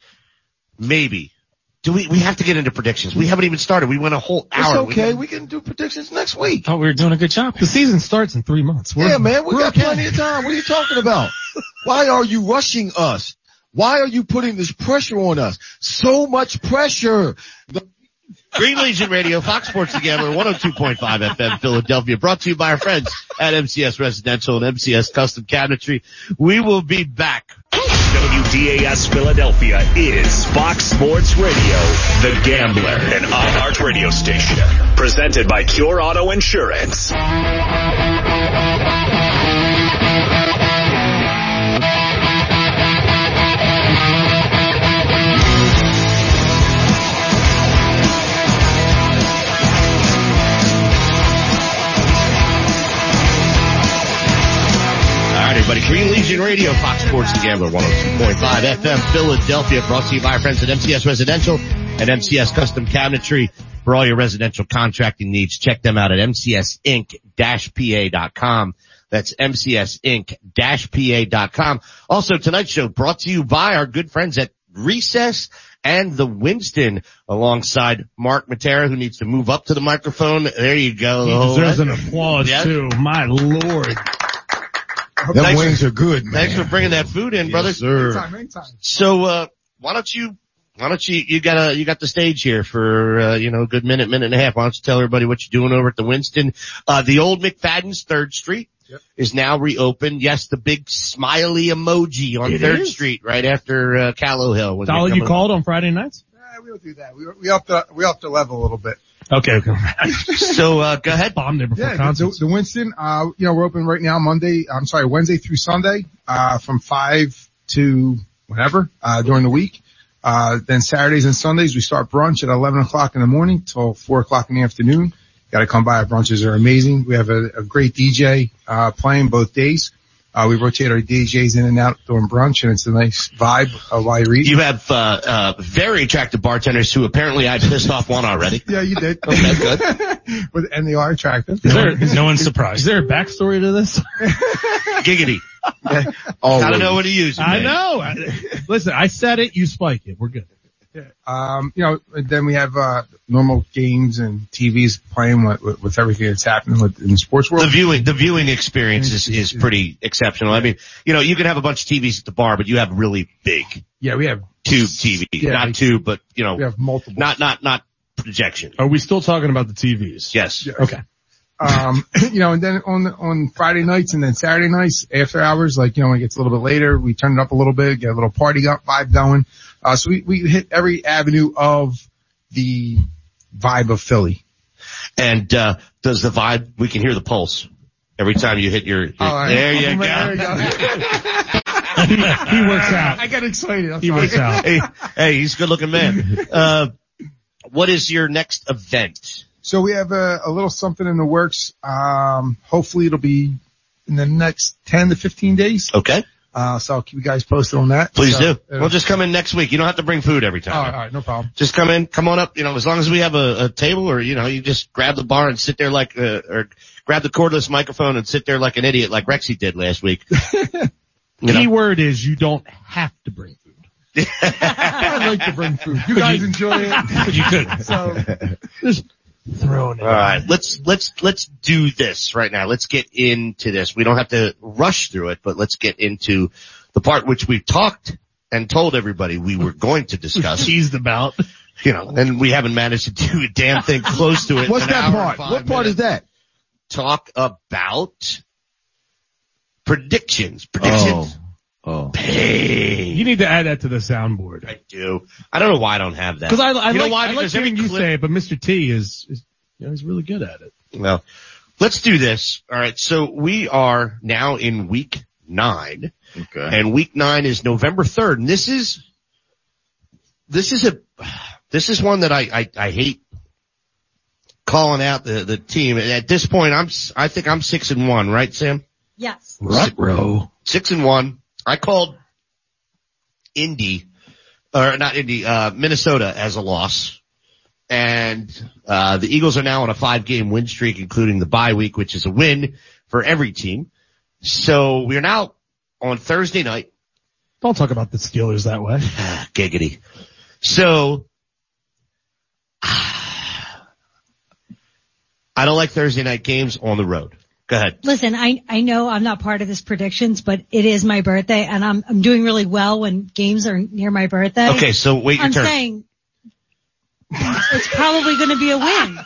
Maybe. Do we, we have to get into predictions. We haven't even started. We went a whole It's hour. okay. We, We can do predictions next week. Oh, we were doing a good job. The season starts in three months. We're, Yeah, man, we we're got okay. plenty of time. What are you talking about? Why are you rushing us? Why are you putting this pressure on us? So much pressure. The- Green Legion Radio, Fox Sports The Gambler, one oh two point five F M Philadelphia, brought to you by our friends at M C S Residential and M C S Custom Cabinetry. We will be back. W D A S Philadelphia is Fox Sports Radio, The Gambler, an iHeart radio station. Presented by Cure Auto Insurance. All right, everybody. Green Legion Radio, Fox Sports Sports The Gambler, one oh two point five F M Philadelphia, brought to you by our friends at M C S Residential and M C S Custom Cabinetry. For all your residential contracting needs, check them out at M C S Inc P A dot com. That's M C S Inc P A dot com. Also, tonight's show brought to you by our good friends at Recess and the Winston, alongside Mark Matera, who needs to move up to the microphone. There you go. He deserves an applause yeah. too. My Lord. Them wings are good, man. Thanks for bringing that food in, brother. Yes, sir. Anytime, anytime. So, uh, why don't you, why don't you, you got a, you got the stage here for, uh, you know, a good minute, minute and a half. Why don't you tell everybody what you're doing over at the Winston? Uh, the old McFadden's third Street yep. is now reopened. Yes, the big smiley emoji on it third is. Street right after, uh, Callow Hill. That's all you called on Friday nights? Yeah, we don't do that. We, we up the, we up the level a little bit. Okay, okay. So, uh, go ahead. Bomb there before yeah, concerts. the, the Winston, uh, you know, we're open right now Monday, I'm sorry, Wednesday through Sunday, uh, from five to whatever, uh, during the week. Uh, then Saturdays and Sundays we start brunch at eleven o'clock in the morning till four o'clock in the afternoon. Gotta come by. Our brunches are amazing. We have a, a great D J, uh, playing both days. Uh, we rotate our D Js in and out during brunch, and it's a nice vibe uh, while you're eating. You have, uh, uh, very attractive bartenders who apparently I pissed off one already. Yeah, you did. Okay, good. But, and they are attractive. Is there, no one's surprised. Is there a backstory to this? Giggity. Yeah, I don't know what to use. I know. I, listen, I said it, you spike it. We're good. Yeah. Um, you know, then we have, uh, normal games and T Vs playing with, with, with everything that's happening with, in the sports world. The viewing, the viewing experience is, is pretty exceptional. I mean, you know, you can have a bunch of T Vs at the bar, but you have really big Yeah, we have tube T Vs. Yeah, not we, two, but you know, we have multiple. not, not, not projection. Are we still talking about the T Vs? Yes. Yeah. Okay. Um, you know, and then on, on Friday nights and then Saturday nights after hours, like, you know, when it gets a little bit later, we turn it up a little bit, get a little party up vibe going. Uh, so we, we hit every avenue of the vibe of Philly. And, uh, does the vibe, we can hear the pulse every time you hit your, your oh, right. there, you oh, go. there you go. he, he works out. I got excited. I'm he sorry. works out. Hey, hey, he's a good looking man. Uh, what is your next event? So we have a, a little something in the works. Um, hopefully it'll be in the next ten to fifteen days. Okay. Uh, so I'll keep you guys posted on that. Please so, do. We'll just come in next week. You don't have to bring food every time. All right, all right, no problem. Just come in, come on up, you know, as long as we have a, a table or, you know, you just grab the bar and sit there like, uh, or grab the cordless microphone and sit there like an idiot like Rexy did last week. Key know? word is you don't have to bring food. I like to bring food. You guys enjoy it. You could. So, just throwing it. All right. Let's, let's, let's do this right now. Let's get into this. We don't have to rush through it, but let's get into the part which we've talked and told everybody we were going to discuss. Teased about. You know, and we haven't managed to do a damn thing close to it. What's that part? What part is that? Talk about predictions. Predictions. Oh. Pain. You need to add that to the soundboard. I do. I don't know why I don't have that. Because I, I you like, know why? I like Because hearing every you clip, say it, but Mister T is, is, you know, he's really good at it. Well, let's do this. All right. So we are now in week nine. Okay. And week nine is November third. And this is, this is a, this is one that I, I, I hate calling out the, the team. At this point, I'm, I think I'm six and one, right, Sam? Yes. Ruh-roh. Six and one. I called Indy, or not Indy, uh, Minnesota as a loss. And, uh, the Eagles are now on a five game win streak, including the bye week, which is a win for every team. So we're now on Thursday night. Don't talk about the Steelers that way. Giggity. So, I don't like Thursday night games on the road. Go ahead. Listen, I, I know I'm not part of this predictions, but it is my birthday and I'm, I'm doing really well when games are near my birthday. Okay, so wait your I'm turn. saying it's probably going to be a win.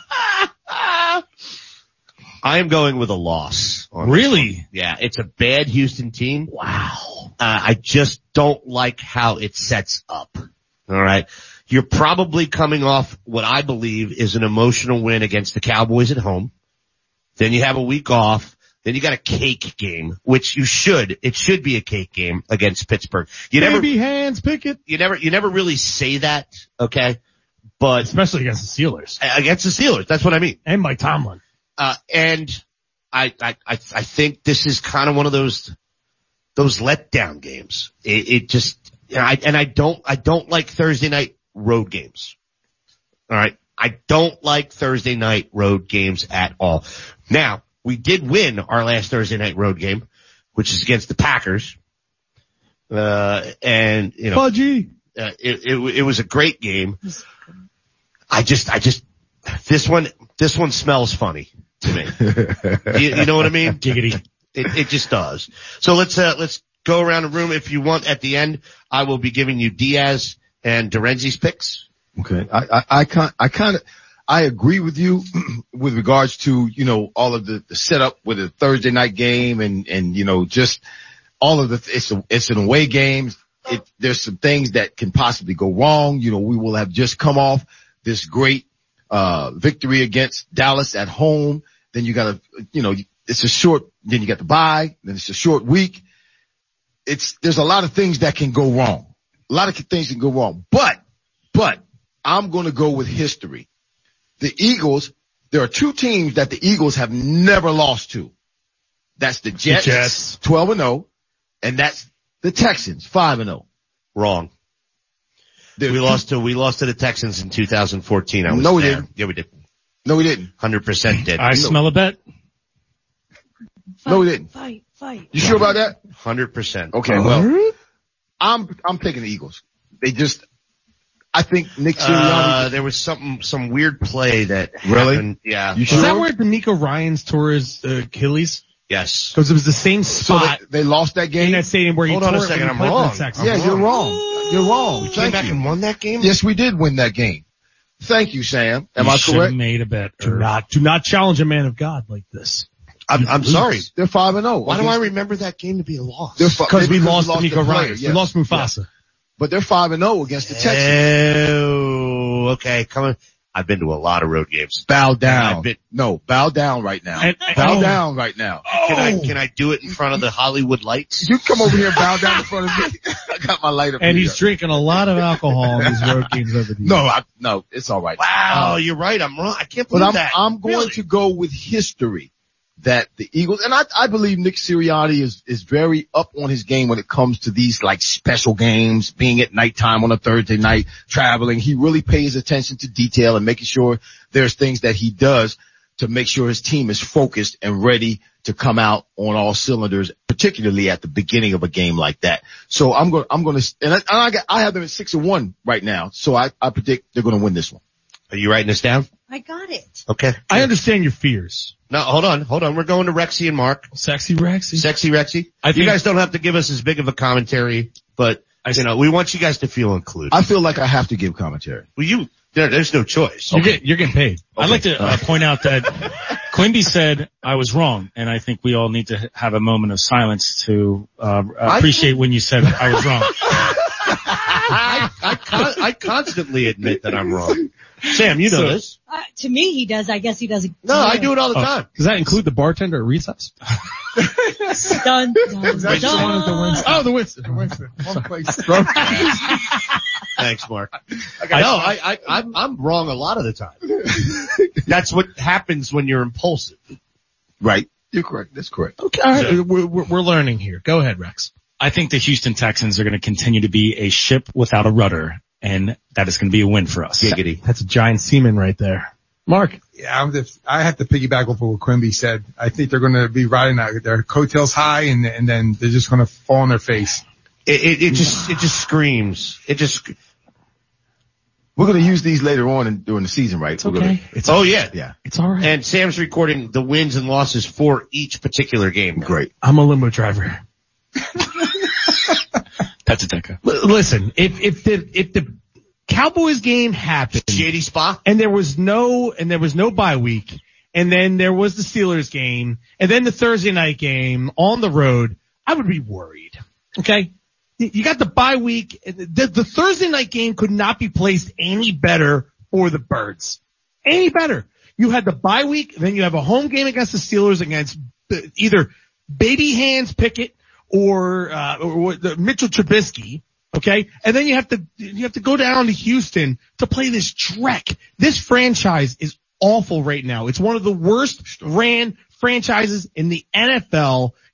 I am going with a loss. on this Really? one. Yeah, it's a bad Houston team. Wow. Uh, I just don't like how it sets up. All right. You're probably coming off what I believe is an emotional win against the Cowboys at home. Then you have a week off. Then you got a cake game, which you should. It should be a cake game against Pittsburgh. You never, Baby hands, pick it. you never, you never really say that, okay? But Especially against the Steelers. against the Steelers, that's what I mean. And Mike Tomlin. Uh, and I, I, I, I think this is kind of one of those, those letdown games. It, it just, I, and I don't, I don't like Thursday night road games. All right. I don't like Thursday night road games at all. Now, we did win our last Thursday night road game, which is against the Packers. Uh, and, you know, Fudgy. Uh, it, it, it was a great game. I just, I just, this one, this one smells funny to me. you, you know what I mean? Giggity. It, it just does. So let's, uh, let's go around the room. If you want, at the end, I will be giving you Diaz and Dorenzi's picks. Okay. I, I, I kind, I kind of, I agree with you with regards to, you know, all of the, the setup with a Thursday night game and, and, you know, just all of the, it's a, it's an away game. It, there's some things that can possibly go wrong. You know, we will have just come off this great, uh, victory against Dallas at home. Then you gotta, you know, it's a short, then you got the bye, then it's a short week. It's, there's a lot of things that can go wrong. A lot of things can go wrong, but, but I'm going to go with history. The Eagles, there are two teams that the Eagles have never lost to. That's the Jets, the Jets. twelve and oh, and that's the Texans, five and oh. Wrong. There We two- lost to, we lost to the Texans in two thousand fourteen. I was No, we there. didn't. Yeah, we did. No, we didn't. one hundred percent did. I smell a bet. Fight, No, we didn't. Fight, fight. You sure about that? one hundred percent. Okay, well, I'm, I'm picking the Eagles. They just, I think Nick Sirianni. Uh, there was something, some weird play that Really? happened. Yeah. You Is that sure? where D'Amico Ryans tore his uh, Achilles? Yes. Because it was the same So spot they, they lost that in game? that stadium where he Hold tore on a it when second, he I'm played for wrong. the Texans. Yeah, you're wrong. You're wrong. We came Thank back you. and won that game? Yes, we did win that game. Thank you, Sam. Am you I should correct? have made a bet. Do not, do not challenge a man of God like this. I'm, I'm sorry. They're five and oh. Why do I remember that game to be a loss? They're fi- Because we because lost the D'Amico player, Ryans. yeah. We lost Mufasa. But they're five and oh against the Texans. Oh, okay. Come on. I've been to a lot of road games. Bow I've down. been- No, bow down right now. And- bow oh. down right now. Can I, can I do it in front of the Hollywood lights? You come over here and bow down in front of me. I got my light up And here. he's drinking a lot of alcohol in these road games over the years. No, I, no, it's all right. Wow, you're right. I'm wrong. I can't But believe I'm, that. I'm going Really? to go with history that the Eagles, and I, I believe Nick Sirianni is, is very up on his game when it comes to these like special games, being at nighttime on a Thursday night, traveling. He really pays attention to detail and making sure there's things that he does to make sure his team is focused and ready to come out on all cylinders, particularly at the beginning of a game like that. So I'm going, I'm going to, and I, and I, got, I have them at six and one right now. So I, I predict they're going to win this one. Are you writing this down? I got it. Okay. I understand your fears. No, hold on, hold on. We're going to Rexy and Mark. Sexy Rexy. Sexy Rexy. I You think- guys don't have to give us as big of a commentary, but you know, we want you guys to feel included. I feel like I have to give commentary. Well, you, there, there's no choice. You're, get, you're getting paid. I'd like to uh, point out that Quimby said I was wrong, and I think we all need to have a moment of silence to uh, appreciate when you said I was wrong. I, I, con- I constantly admit that I'm wrong. Sam, you know So- this. Uh, to me, he does. I guess he doesn't. No, I do it all the time. Does that include the bartender at recess? Dun, dun, Exactly. dun. One of the Winston. Oh, the Winston. The Winston. One place. Thanks, Mark. no, I, I, I'm, I'm wrong a lot of the time. That's what happens when you're impulsive. Right. You're correct. That's correct. Okay, all right. We're, we're, we're learning here. Go ahead, Rex. I think the Houston Texans are going to continue to be a ship without a rudder, and that is going to be a win for us. Giggity. That's a giant seaman right there. Mark. Yeah, I'm the, I have to piggyback off of what Quimby said. I think they're going to be riding out their coattails high, and and then they're just going to fall on their face. It, it, it just, it just screams. It just, We're going to use these later on in, during the season, right? It's We're okay. Gonna, It's oh yeah. yeah. It's all right. And Sam's recording the wins and losses for each particular game. Great. I'm a limo driver. That's a deca. L- listen, if if the if the Cowboys game happened Shady spot. and there was no and there was no bye week, and then there was the Steelers game, and then the Thursday night game on the road, I would be worried. Okay, you got the bye week. The, the Thursday night game could not be placed any better for the Birds. Any better. You had the bye week, then you have a home game against the Steelers against either Baby Hands Pickett or, uh, or the Mitchell Trubisky. Okay. And then you have to, you have to go down to Houston to play this Trek. This franchise is awful right now. It's one of the worst ran franchises in the N F L.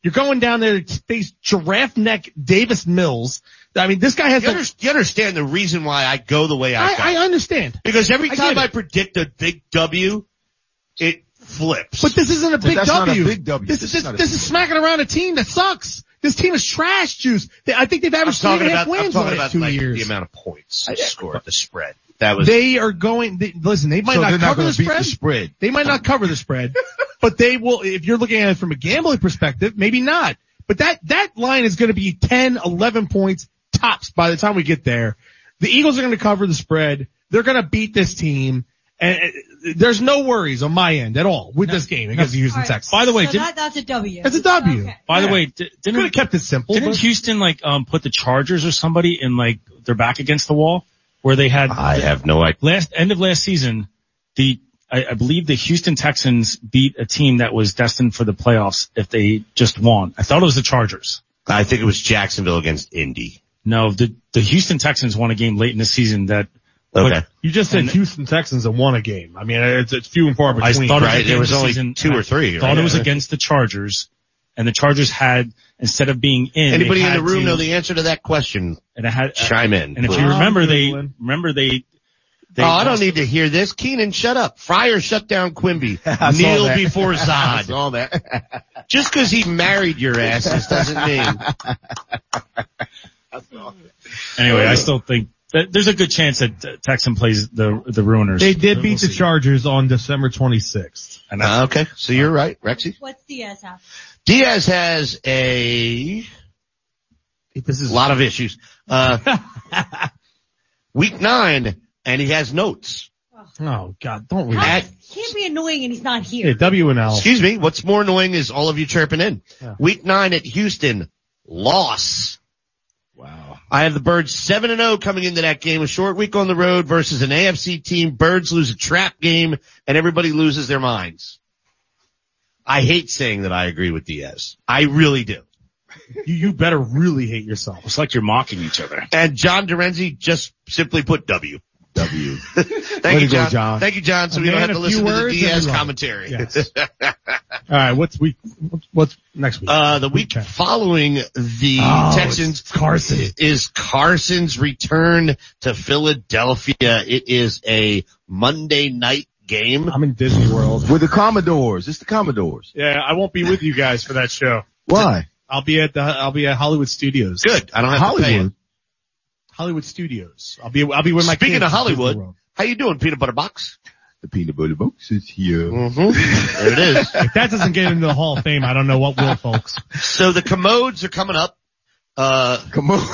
You're going down there to face giraffe neck Davis Mills. I mean, this guy has You, a, under, you understand the reason why I go the way I, I, go. I understand. Because every I time get I it. predict a big W, it flips. But this isn't a big that's not a W. big W. This, This is is this, not a this big is smacking around a team that sucks. This team is trash juice. They, I think they've I'm averaged three talking and a half about, I'm wins the talking last about two like years. the amount of points they scored, the spread. That was, They are going, they, listen, they might So not they're not cover going the to beat spread. the spread. They might not cover the spread, but they will, if you're looking at it from a gambling perspective, maybe not. But that, that line is going to be ten, eleven points tops by the time we get there. The Eagles are going to cover the spread. They're going to beat this team. And uh, there's no worries on my end at all with No, this game against the Houston All right. Texans. By the way, so did- that, that's a W. That's a W. Okay. By the Yeah. way, d- Could didn't have kept it simple. didn't but Houston like um put the Chargers or somebody in like their back against the wall where they had I have no idea. last end of last season? The I, I believe the Houston Texans beat a team that was destined for the playoffs if they just won. I thought it was the Chargers. I think it was Jacksonville against Indy. No, the the Houston Texans won a game late in the season that. Okay. you just said And- Houston Texans have won a game. I mean, it's, it's few and far I between. thought it was Right, a game there was this only season, two and or I three, Thought right? it was against the Chargers, and the Chargers had instead of being in. Anybody they in the had room to- know the answer to that question? And it had Chime in. And if please. you Wow, remember, they Googling. remember they. they Oh, I don't lost- need to hear this. Keenan, shut up. Fryer shut down Quimby. I saw Kneel that. before I Zod. saw that. Just because he married your asses doesn't mean. Anyway, I still think that there's a good chance that uh, Texan plays the the Ruiners. They did We'll beat the see. Chargers on December twenty-sixth. And I- Uh, okay, so you're right, Rexy. What's Diaz have? Diaz has a This is lot of issues. Uh, week nine, and he has notes. Oh God, don't read How, it. he can't be annoying and he's not here. Yeah, W and L. Excuse me, what's more annoying is all of you chirping in. Yeah. Week nine at Houston, loss. Wow. I have the Birds seven and oh coming into that game, a short week on the road versus an A F C team. Birds lose a trap game and everybody loses their minds. I hate saying that I agree with Diaz. I really do. You, you better really hate yourself. It's like you're mocking each other. And John Dorenzi just simply put W. W. Thank Way you, to go, John. John. Thank you, John. So A we don't man, have to a few listen to the words, and Diaz we love it. commentary. Yes. All right, what's week? What's next week? Uh, the week Okay. following the Oh, Texans it's Carson. is Carson's return to Philadelphia. It is a Monday night game. I'm in Disney World. With the Commodores. It's the Commodores. Yeah, I won't be with you guys for that show. Why? I'll be at the I'll be at Hollywood Studios. Good. I don't have to pay Hollywood. it. Hollywood Studios. I'll be I'll be with my Speaking kids of at Hollywood, Disney World. how you doing, Peanut Butter Box? The peanut butter box is here. Mm-hmm. There it is. If that doesn't get into the Hall of Fame, I don't know what will, folks. So the commodes are coming up. Uh, Come on.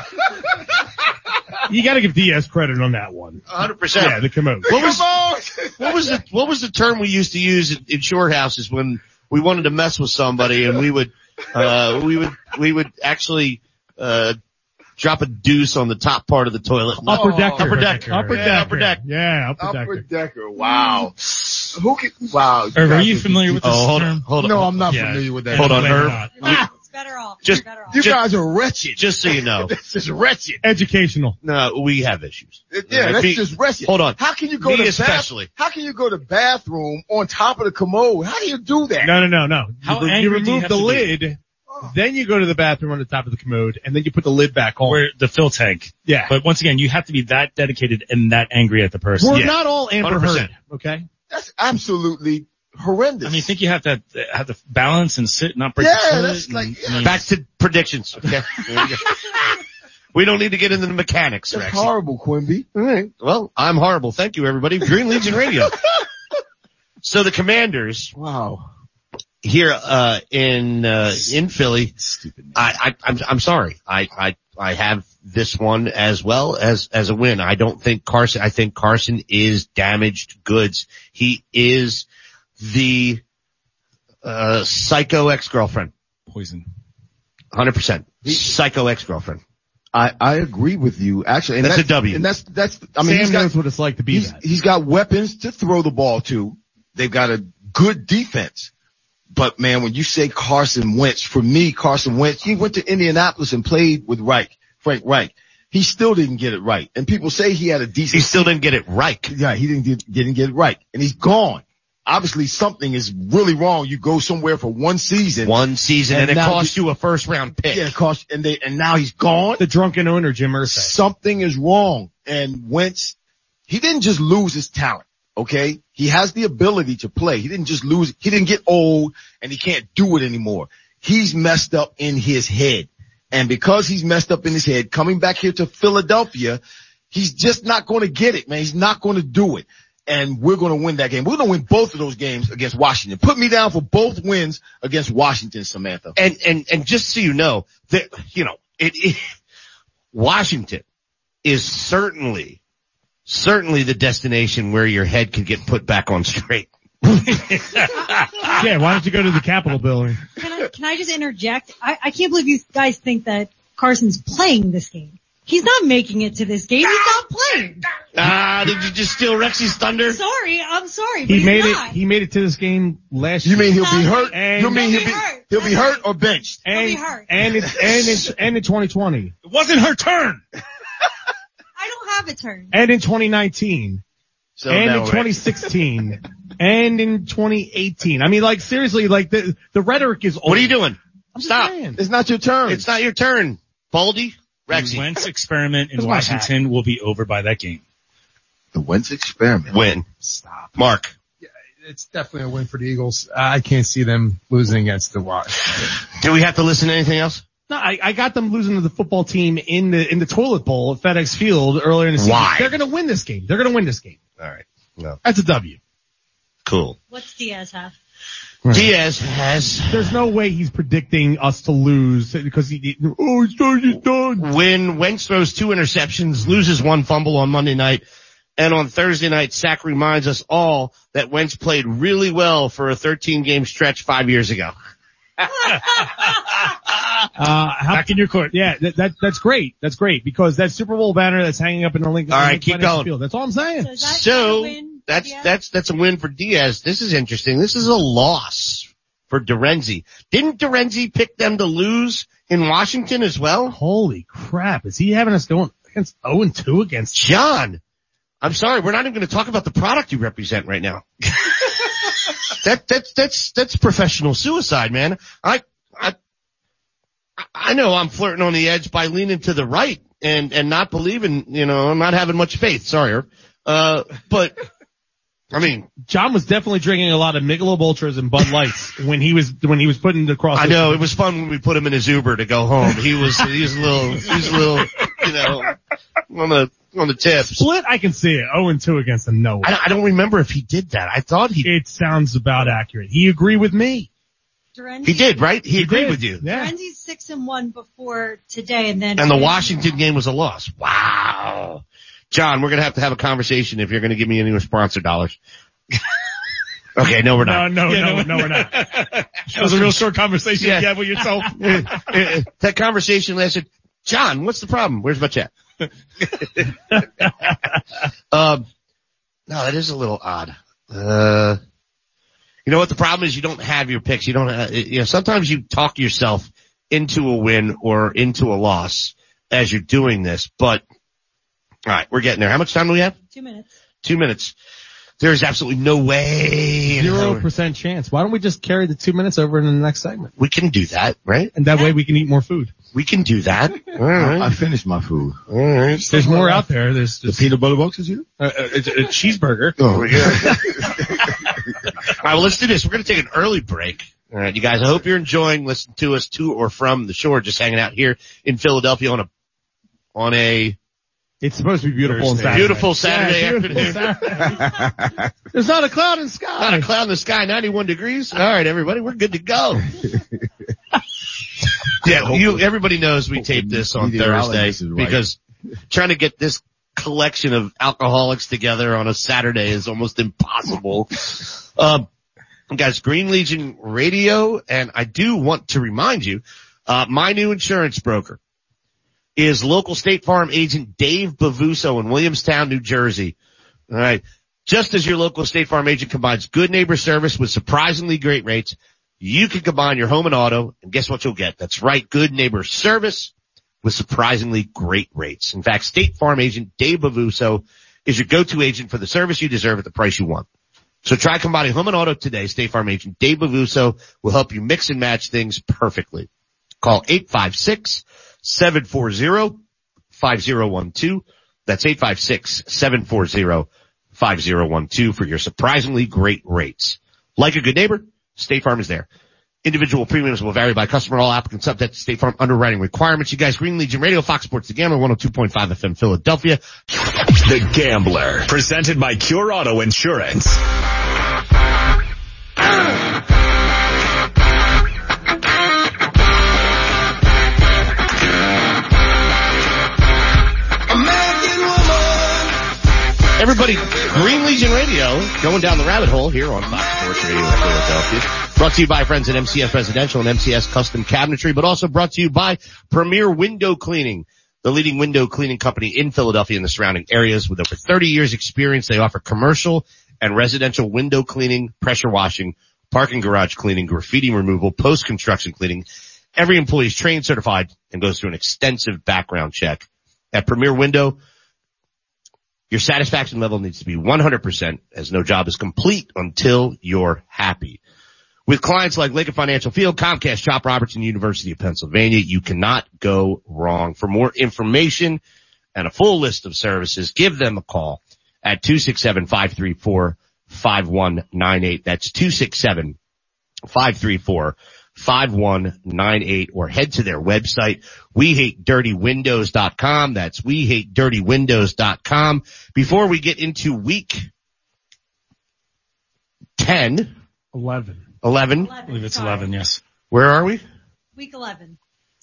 You got to give Diaz credit on that one. one hundred percent. Yeah, the commode. What was, what was the, what was the term we used to use in, in short houses when we wanted to mess with somebody and we would, uh, we would, we would actually, uh, drop a deuce on the top part of the toilet. Upper decker. Upper deck. Upper Yeah, decker. upper deck. Yeah, upper, Upper decker. Decker. Wow. Who can, wow. Irv, are guys you are- familiar with this Oh, hold term? on, hold on. No, I'm not Yeah. familiar with that. Hold on, Maybe Irv. not. Ah, it's better off. Just- It's better off. You Just- guys are wretched. Just so you know. This is wretched. Educational. No, we have issues. Yeah, that's Me- just wretched. Hold on. How can you go Me to especially. bath, How can you go to bathroom on top of the commode? How do you do that? No, no, no, no. How you, you angry do you remove have the to be? lid, then you go to the bathroom on the top of the commode, and then you put the lid back on. Where the fill tank. yeah. But once again, you have to be that dedicated and that angry at the person. We're yeah. not all Amber one hundred percent. Heard, okay? That's absolutely horrendous. I mean, you think you have to have to balance and sit, and not break Yeah, the toilet? that's like- and- yeah. I mean, Back to predictions. Okay. There we go. We don't need to get into the mechanics, That's Rexy. horrible, Quimby. All right. Well, I'm horrible. Thank you, everybody. Green Legion Radio. So the Commanders Wow. here uh in uh in Philly, I, I I'm I'm sorry. I I I have this one as well as as a win. I don't think Carson. I think Carson is damaged goods. He is the uh psycho ex-girlfriend. poison. one hundred percent. Psycho ex-girlfriend. I, I agree with you, actually. And That's that's a W. And that's, that's, I mean, Sam he's got, knows what it's like to be he's, that. he's got weapons to throw the ball to. They've got a good defense. But man, when you say Carson Wentz, for me, Carson Wentz, he went to Indianapolis and played with Reich, Frank Reich. He still didn't get it right. And people say he had a decent, He still didn't get it right. yeah, he didn't get, didn't get it right. And he's gone. obviously something is really wrong. You go somewhere for one season. One season and, And it now costs you a first round pick. Yeah, it cost, and they, and now he's gone. The drunken owner, Jim Irsay. Something is wrong. And Wentz, he didn't just lose his talent. Okay. He has the ability to play. He didn't just lose. He didn't get old and he can't do it anymore. He's messed up in his head. And because he's messed up in his head, coming back here to Philadelphia, he's just not going to get it, man. He's not going to do it. And we're going to win that game. We're going to win both of those games against Washington. Put me down for both wins against Washington, Samantha. And, and, and just so you know that, you know, it, it Washington is certainly, certainly the destination where your head can get put back on straight. Yeah, why don't you go to the Capitol building? Can I, can I just interject? I, I can't believe you guys think that Carson's playing this game. He's not making it to this game. He's not playing. Ah, did you just steal Rexy's thunder? Sorry, I'm sorry, but He he's made not. it, he made it to this game last You year. mean he'll be Not hurt? and- You mean He'll he'll be be, hurt. he'll be hurt or benched? He'll and, be hurt. and it's, and it's, and in twenty twenty. It wasn't her turn. I don't have a turn. And in twenty nineteen. So and now in we're- twenty sixteen. And in twenty eighteen. I mean, like, seriously, like, the, the rhetoric is old. What are you doing? I'm just Stop. saying. It's not your turn. It's not your turn. Baldy, The Rexy, Wentz experiment in That's my Washington will be over by that game. the Wentz experiment. win. Stop. Mark. It's definitely a win for the Eagles. I can't see them losing against the Washington. Do we have to listen to anything else? No, I, I got them losing to the football team in the, in the toilet bowl at FedEx Field earlier in the season. Why? They're gonna win this game. They're gonna win this game. All right. No. That's a W. Cool. What's Diaz have? Diaz has, There's no way he's predicting us to lose because he, oh, he's done, he's done. when Wentz throws two interceptions, loses one fumble on Monday night, and on Thursday night, Sack reminds us all that Wentz played really well for a thirteen game stretch five years ago. Uh, how, Back in your court. yeah, that, that, that's great. That's great because that Super Bowl banner that's hanging up in the Lincoln. All right, Lincoln keep Financial going. Field. That's all I'm saying. So is that a So win for that's, Diaz? that's, that's a win for Diaz. This is interesting. This is a loss for Dorenzi. Didn't Dorenzi pick them to lose in Washington as well? Holy crap. Is he having us going against oh and two against John, I'm sorry, we're not even going to talk about the product you represent right now. that, that's, that's, that's professional suicide, man. I, I, I know I'm flirting on the edge by leaning to the right and, and not believing, you know, I'm not having much faith. Sorry. Uh, but, I mean, John was definitely drinking a lot of Michelob Ultras and Bud Lights when he was, when he was putting the cross. I know it was fun when we put him in his Uber to go home. He was, he was a little, he was a little, you know, on the, on the tips. Split, I can see it. oh and two against them. No way. I, I don't remember if he did that. I thought he, It sounds about accurate. He agreed with me. Dorenzi, he did, right? He, agreed did. with you. Yeah. Dorenzi's six and one before today, and then And the Washington game was a loss. Wow. John, we're going to have to have a conversation if you're going to give me any more sponsor dollars. Okay, no, we're No, not. no, Yeah, no, no. no, we're not. That was a real short conversation Yeah. you had with yourself. That conversation lasted. John, what's the problem? Where's my check? um, no, that is a little odd. Uh, you know what the problem is? You don't have your picks. You don't have, you know, sometimes you talk yourself into a win or into a loss as you're doing this, but all right, we're getting there. How much time do we have? two minutes. Two minutes. There's absolutely no way in hell Zero percent chance. Why don't we just carry the two minutes over in the next segment? we can do that, right? And that way we can eat more food. We can do that. All I, I right. finished my food. All right. There's more out there. There's The just peanut butter box is here? a, a, a cheeseburger. Oh, We got- All right, well, let's do this. We're going to take an early break. All right, you guys, I hope you're enjoying listening to us to or from the shore, just hanging out here in Philadelphia on a, on a It's supposed to be beautiful on Thursday. Saturday. Beautiful Saturday Yeah, beautiful afternoon. Saturday. There's not a cloud in the sky. Not a cloud in the sky, ninety-one degrees. All right, everybody, we're good to go. Yeah, you, everybody knows we taped this on Thursday Meteorologist is right. because trying to get this collection of alcoholics together on a Saturday is almost impossible. Um, guys, Green Legion Radio, and I do want to remind you, uh, my new insurance broker is local State Farm agent Dave Bavuso in Williamstown, New Jersey. All right. Just as your local State Farm agent combines good neighbor service with surprisingly great rates, you can combine your home and auto, and guess what you'll get? That's right, good neighbor service with surprisingly great rates. In fact, State Farm agent Dave Bavuso is your go-to agent for the service you deserve at the price you want. So try combining home and auto today. State Farm agent Dave Bavuso will help you mix and match things perfectly. Call eight five six, seven four zero, five zero one two. That's eight five six, seven four zero, five zero one two for your surprisingly great rates. Like a good neighbor, State Farm is there. Individual premiums will vary by customer. All applicants subject to State Farm underwriting requirements. You guys, Green Legion Radio, Fox Sports The Gambler, one oh two point five F M Philadelphia. The Gambler, presented by Cure Auto Insurance. Everybody, Green Legion Radio, going down the rabbit hole here on Fox Sports Radio in Philadelphia. Brought to you by friends at M C S Residential and M C S Custom Cabinetry, but also brought to you by Premier Window Cleaning, the leading window cleaning company in Philadelphia and the surrounding areas. With over thirty years experience, they offer commercial and residential window cleaning, pressure washing, parking garage cleaning, graffiti removal, post-construction cleaning. Every employee is trained, certified, and goes through an extensive background check. At Premier Window, your satisfaction level needs to be one hundred percent, as no job is complete until you're happy. With clients like Lincoln Financial Field, Comcast, Chop Robertson, University of Pennsylvania, you cannot go wrong. For more information and a full list of services, give them a call at two six seven, five three four, five one nine eight. That's two six seven, five three four, five one nine eight, or head to their website, we hate dirty windows dot com. That's we hate dirty windows dot com. Before we get into week ten, eleven. eleven. I believe it's eleven, yes. Where are we? Week eleven.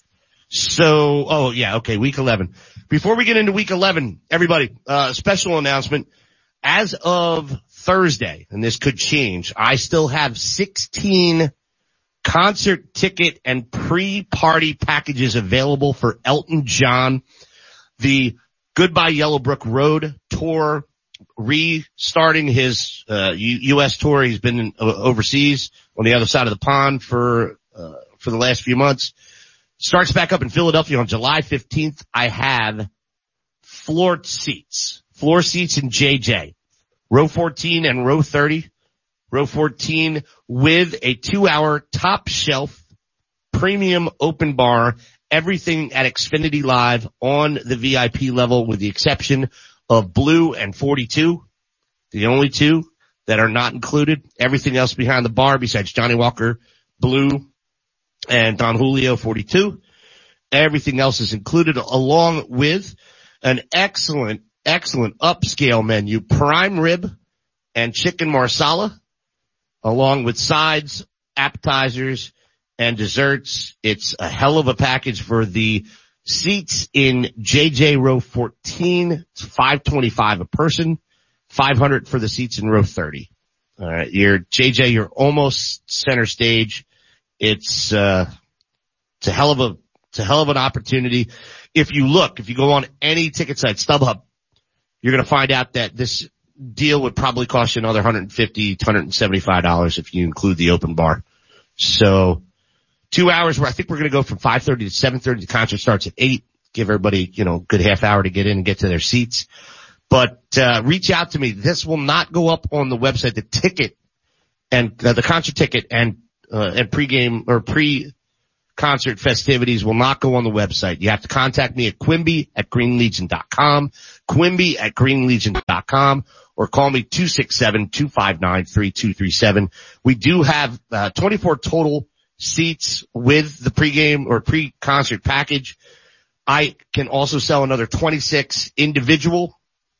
So, oh yeah, okay, week eleven. Before we get into week eleven, everybody, uh, special announcement. As of Thursday, and this could change, I still have sixteen concert ticket and pre-party packages available for Elton John. The Goodbye Yellowbrook Road tour, restarting his uh U- U.S. tour. He's been in, uh, overseas on the other side of the pond for uh for the last few months. Starts back up in Philadelphia on July fifteenth. I have floor seats, floor seats in J J, row fourteen and row thirty. Row fourteen with a two-hour top shelf premium open bar, everything at Xfinity Live on the V I P level with the exception of Blue and forty-two, the only two that are not included. Everything else behind the bar besides Johnny Walker, Blue, and Don Julio, forty-two. Everything else is included along with an excellent, excellent upscale menu, prime rib and chicken marsala, along with sides, appetizers, and desserts. It's a hell of a package for the seats in J J row fourteen. It's five twenty-five a person, five hundred for the seats in row thirty. All right, you're J J, you're almost center stage. It's uh it's a hell of a it's a hell of an opportunity. If you look, if you go on any ticket site, StubHub, you're going to find out that this deal would probably cost you another one hundred fifty dollars, one hundred seventy-five dollars if you include the open bar. So two hours where I think we're going to go from five thirty to seven thirty. The concert starts at eight. Give everybody, you know, a good half hour to get in and get to their seats. But, uh, reach out to me. This will not go up on the website. The ticket and uh, the concert ticket and, uh, and pregame or pre-concert festivities will not go on the website. You have to contact me at Quimby at green legion dot com, Quimby at green legion dot com. Or call me two six seven, two five nine, three two three seven. We do have uh, twenty-four total seats with the pregame or pre-concert package. I can also sell another twenty-six individual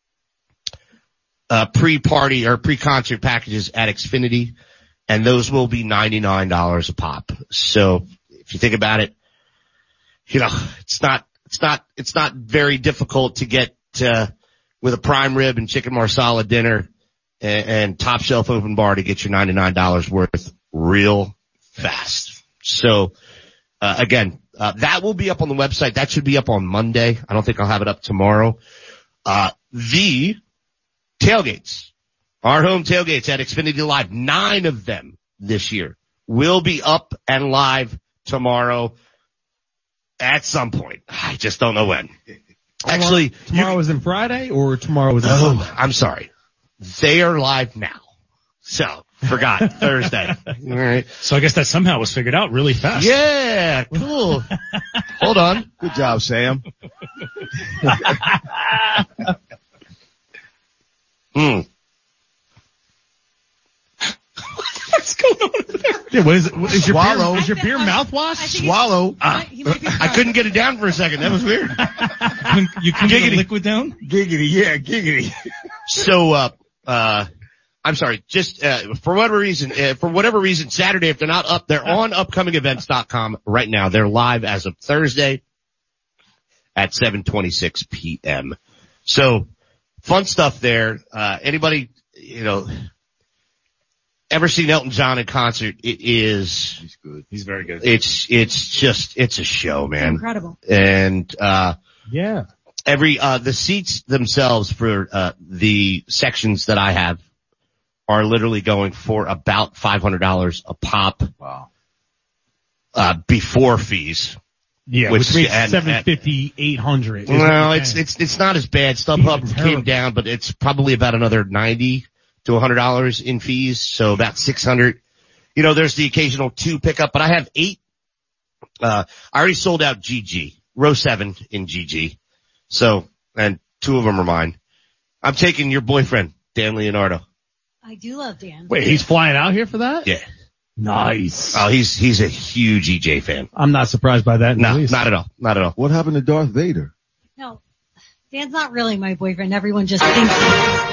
uh pre-party or pre-concert packages at Xfinity, and those will be ninety-nine dollars a pop. So if you think about it, you know, it's not it's not it's not very difficult to get uh with a prime rib and chicken marsala dinner and, and top shelf open bar to get your ninety-nine dollars worth real fast. So, uh, again, uh, that will be up on the website. That should be up on Monday. I don't think I'll have it up tomorrow. Uh, the tailgates, our home tailgates at Xfinity Live, nine of them this year will be up and live tomorrow at some point. I just don't know when. Actually, tomorrow, tomorrow you, is in Friday or tomorrow is in Oh, Sunday? I'm sorry. They are live now. So, forgot. Thursday. All right. So I guess that somehow was figured out really fast. Yeah, cool. Hold on. Good job, Sam. Hmm. What's going on there? Yeah, what is it? What, is your Swallow. beer, is your I- beer I- mouthwash? I think Swallow. Ah, He might be I couldn't get it down for a second. That was weird. You can get Giggity. the liquid down? Giggity, yeah, giggity. So, uh, uh, I'm sorry, just, uh, for whatever reason, uh, for whatever reason, Saturday, if they're not up, they're on upcoming events dot com right now. They're live as of Thursday at seven twenty-six p.m. So, fun stuff there. Uh, anybody, you know, ever seen Elton John in concert? It is, He's good. He's very good. it's, it's just, it's a show, man. incredible. And, uh, Yeah. every, uh, the seats themselves for, uh, the sections that I have are literally going for about five hundred dollars a pop, Wow. uh, before fees. Yeah, Which- which, means and- seven fifty, eight hundred. Well, it's, it's, it's not as bad. StubHub It's came terrible. down, but it's probably about another ninety to one hundred dollars in fees. So about six hundred. You know, there's the occasional two pickup, but I have eight. Uh, I already sold out G G, row seven in G G. So, and two of them are mine. I'm taking your boyfriend, Dan Leonardo. I do love Dan. Wait, he's flying out here for that? Yeah. Nice. Oh, he's, he's a huge E J fan. I'm not surprised by that in the No, least. not at all. Not at all. What happened to Darth Vader? No, Dan's not really my boyfriend. Everyone just thinks he is.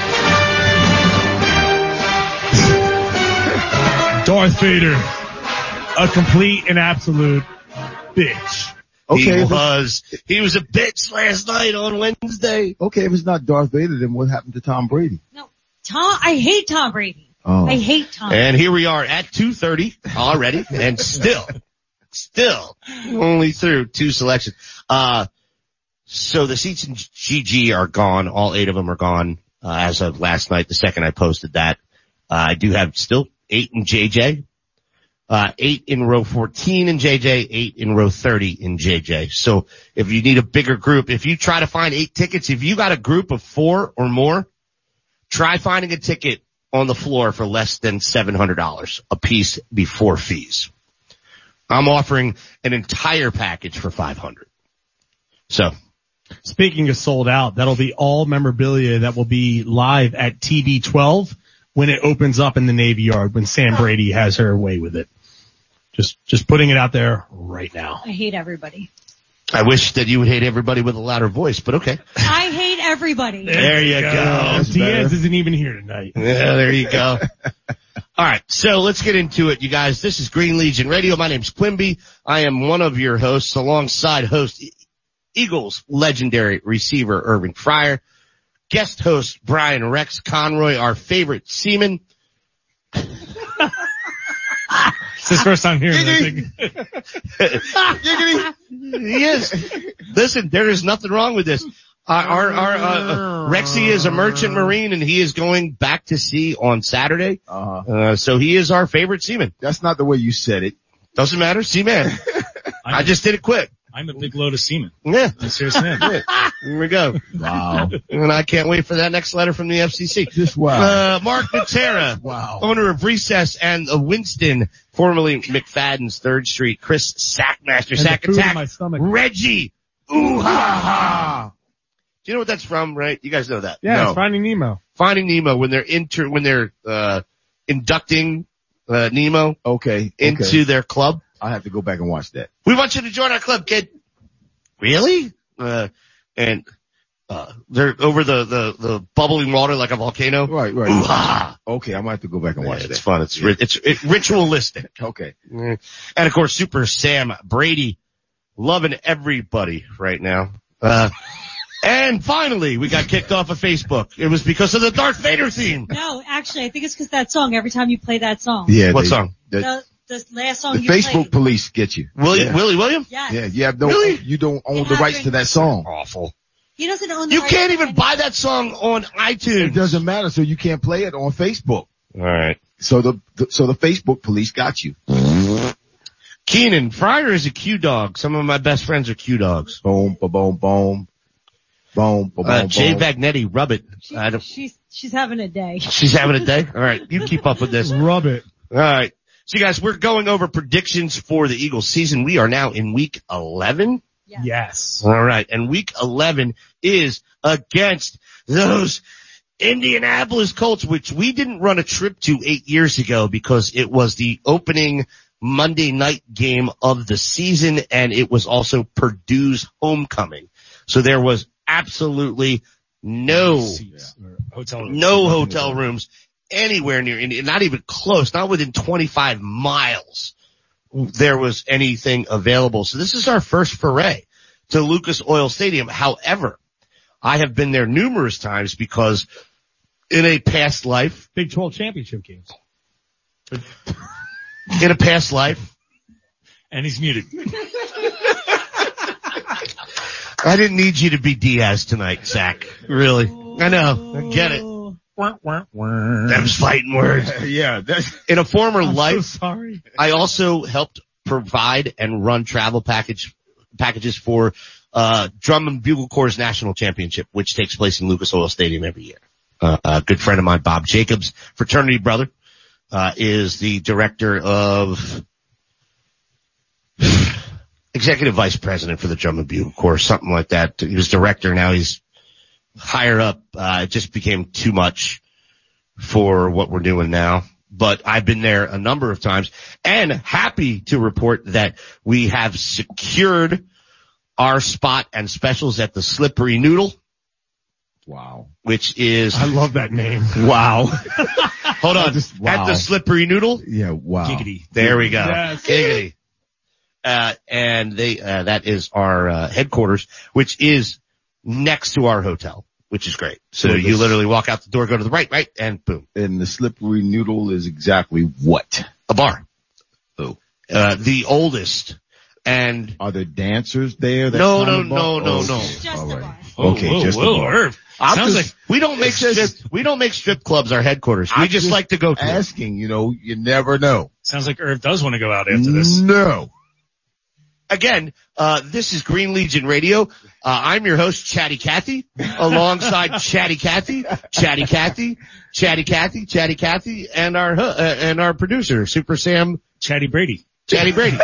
Darth Vader, a complete and absolute bitch. Okay, He if it's, was, he was a bitch last night on Wednesday. okay, if it's not Darth Vader, then what happened to Tom Brady? No, Tom, I hate Tom Brady. Oh. I hate Tom. And here we are at two thirty already, and still, still only through two selections. Uh, so the seats in G G are gone. All eight of them are gone, uh, as of last night, the second I posted that. Uh, I do have still eight in J J, uh, eight in row fourteen in J J, eight in row thirty in J J. So if you need a bigger group, if you try to find eight tickets, if you got a group of four or more, try finding a ticket on the floor for less than seven hundred dollars a piece before fees. I'm offering an entire package for five hundred dollars. So, Speaking of sold out, that'll be all memorabilia that will be live at T B twelve when it opens up in the Navy Yard, when Sam Brady has her way with it. Just, just putting it out there right now. I hate everybody. I wish that you would hate everybody with a louder voice, but okay. I hate everybody. There you go. Diaz better. isn't even here tonight. Yeah, there you go. All right, so let's get into it, you guys. This is Green Legion Radio. My name's Quimby. I am one of your hosts alongside host Eagles legendary receiver Irving Fryer, guest host Brian Rex Conroy, our favorite seaman. It's his first time hearing that. He is. Listen, there is nothing wrong with this. Our, our, our uh, Rexy is a merchant marine, and he is going back to sea on Saturday. Uh-huh. Uh, so he is our favorite seaman. That's not the way you said it. Doesn't matter, seaman. I just did it quick. I'm a big load of semen. Yeah. I'm a serious man. Here we go. Wow. And I can't wait for that next letter from the F C C. Just wow. Uh, Mark Matera, Wow. owner of Recess and uh, Winston, formerly McFadden's Third Street, Chris Sackmaster, And Sack the food in Attack, my stomach. Reggie, ooh ha ha. Do you know what that's from, right? You guys know that. Yeah, No. it's Finding Nemo. Finding Nemo, when they're inter, when they're, uh, inducting, uh, Nemo Okay. into okay. their club. I have to go back and watch that. We want you to join our club, kid. Really? Uh, and, uh, they're over the, the, the bubbling water like a volcano. Right, right. Ooh ha. Okay, I might have to go back and watch Yeah, it's that. fun. It's, ri- it's, it's ritualistic. Okay. And of course, Super Sam Brady, loving everybody right now. Uh, and finally, we got kicked off of Facebook. It was because of the Darth Vader theme. No, actually, I think it's because that song. Every time you play that song, Yeah. What they- song? The, the, the last song the you Facebook played. police get you. Willie, Yeah. Willie William? Yes. Yeah, you have no, Really? you don't own It the rights happened. to that song. Awful. He doesn't own the You rights can't to even any- buy that song on iTunes. It doesn't matter, so you can't play it on Facebook. All right. So the, the so the Facebook police got you. Keenan, Fryer is a Q dog. Some of my best friends are Q dogs. Boom, ba boom, boom. Boom, boom, Uh, boom, Jay boom. Vagnetti, rub it. She, I don't, she's, she's having a day. she's having a day. All right. You keep up with this. Rub it. All right. So you guys, we're going over predictions for the Eagles season. We are now in week eleven. Yes. Yes. All right. And week eleven is against those Indianapolis Colts, which we didn't run a trip to eight years ago because it was the opening Monday night game of the season, and it was also Purdue's homecoming. So there was absolutely no, Seats or hotel rooms. no hotel rooms anywhere near Indy, not even close, not within twenty-five miles. There was anything available. So this is our first foray to Lucas Oil Stadium. However, I have been there numerous times because in a past life, Big twelve championship games. in a past life, And he's muted. I didn't need you to be Diaz tonight, Zach. Really. I know. I get it. Them's fighting words. Yeah, that's, In a former I'm life, so sorry. I also helped provide and run travel package packages for uh Drum and Bugle Corps National Championship, which takes place in Lucas Oil Stadium every year. Uh, a good friend of mine, Bob Jacobs, fraternity brother, uh is the director of executive vice president for the Drum and Bugle Corps, something like that. He was director, now he's higher up. Uh it just became too much for what we're doing now. But I've been there a number of times and happy to report that we have secured our spot and specials at the Slippery Noodle, wow. which is, I love that name. wow. Hold on. Just, wow. At the Slippery Noodle. Yeah, wow. Giggity. There we go. Yes. Giggity. Uh, and they, uh, that is our, uh, headquarters, which is next to our hotel, which is great. So So you this- literally walk out the door, go to the right, right, and boom. And the Slippery Noodle is exactly what? A bar. Oh. Uh, the oldest. And Are there dancers there? That No, kind no, of bar? no, no, Okay, no. Just all a right. bar. Okay, whoa, just whoa, a bar. Irv. I'm Sounds just, like we don't make it's just- strip, we don't make strip clubs our headquarters. We I'm just, just like to go to them. Asking, you know, you never know. sounds like Irv does want to go out after this. No. Again, uh, this is Green Legion Radio. Uh, I'm your host, Chatty Cathy, alongside Chatty Cathy, Chatty Cathy, Chatty Cathy, Chatty Cathy, and our, uh, and our producer, Super Sam Chatty Brady. Chatty Brady.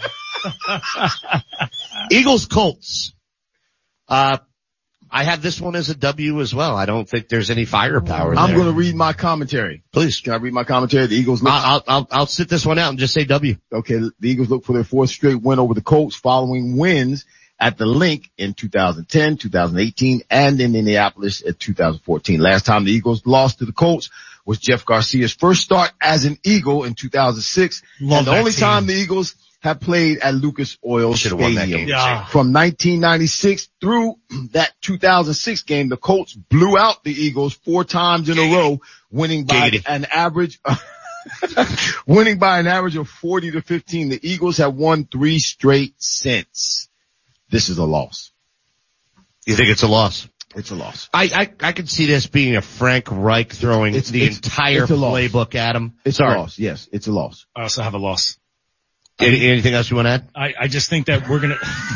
Eagles Colts. Uh, I have this one as a W as well. I don't think there's any firepower I'm there. going to read my commentary. Please. Can I read my commentary? The Eagles look, I'll, I'll, I'll sit this one out and just say W. okay, the Eagles look for their fourth straight win over the Colts following wins at the Link in two thousand ten, two thousand eighteen, and in Indianapolis in two thousand fourteen. Last time the Eagles lost to the Colts was Jeff Garcia's first start as an Eagle in two thousand six. Love and the that only team. time the Eagles have played at Lucas Oil Should've won that Stadium. game. Yeah. From nineteen ninety-six through that two thousand six game, the Colts blew out the Eagles four times in a row, winning by Giggity. an average, winning by an average of forty to fifteen. The Eagles have won three straight since. This is a loss. You think it's a loss? It's a loss. I, I, I could see this being a Frank Reich throwing It's- the it's- entire it's a loss. playbook at him. It's Sorry. a loss. Yes, it's a loss. I also have a loss. Any, anything else you want to add? I, I just think that we're gonna,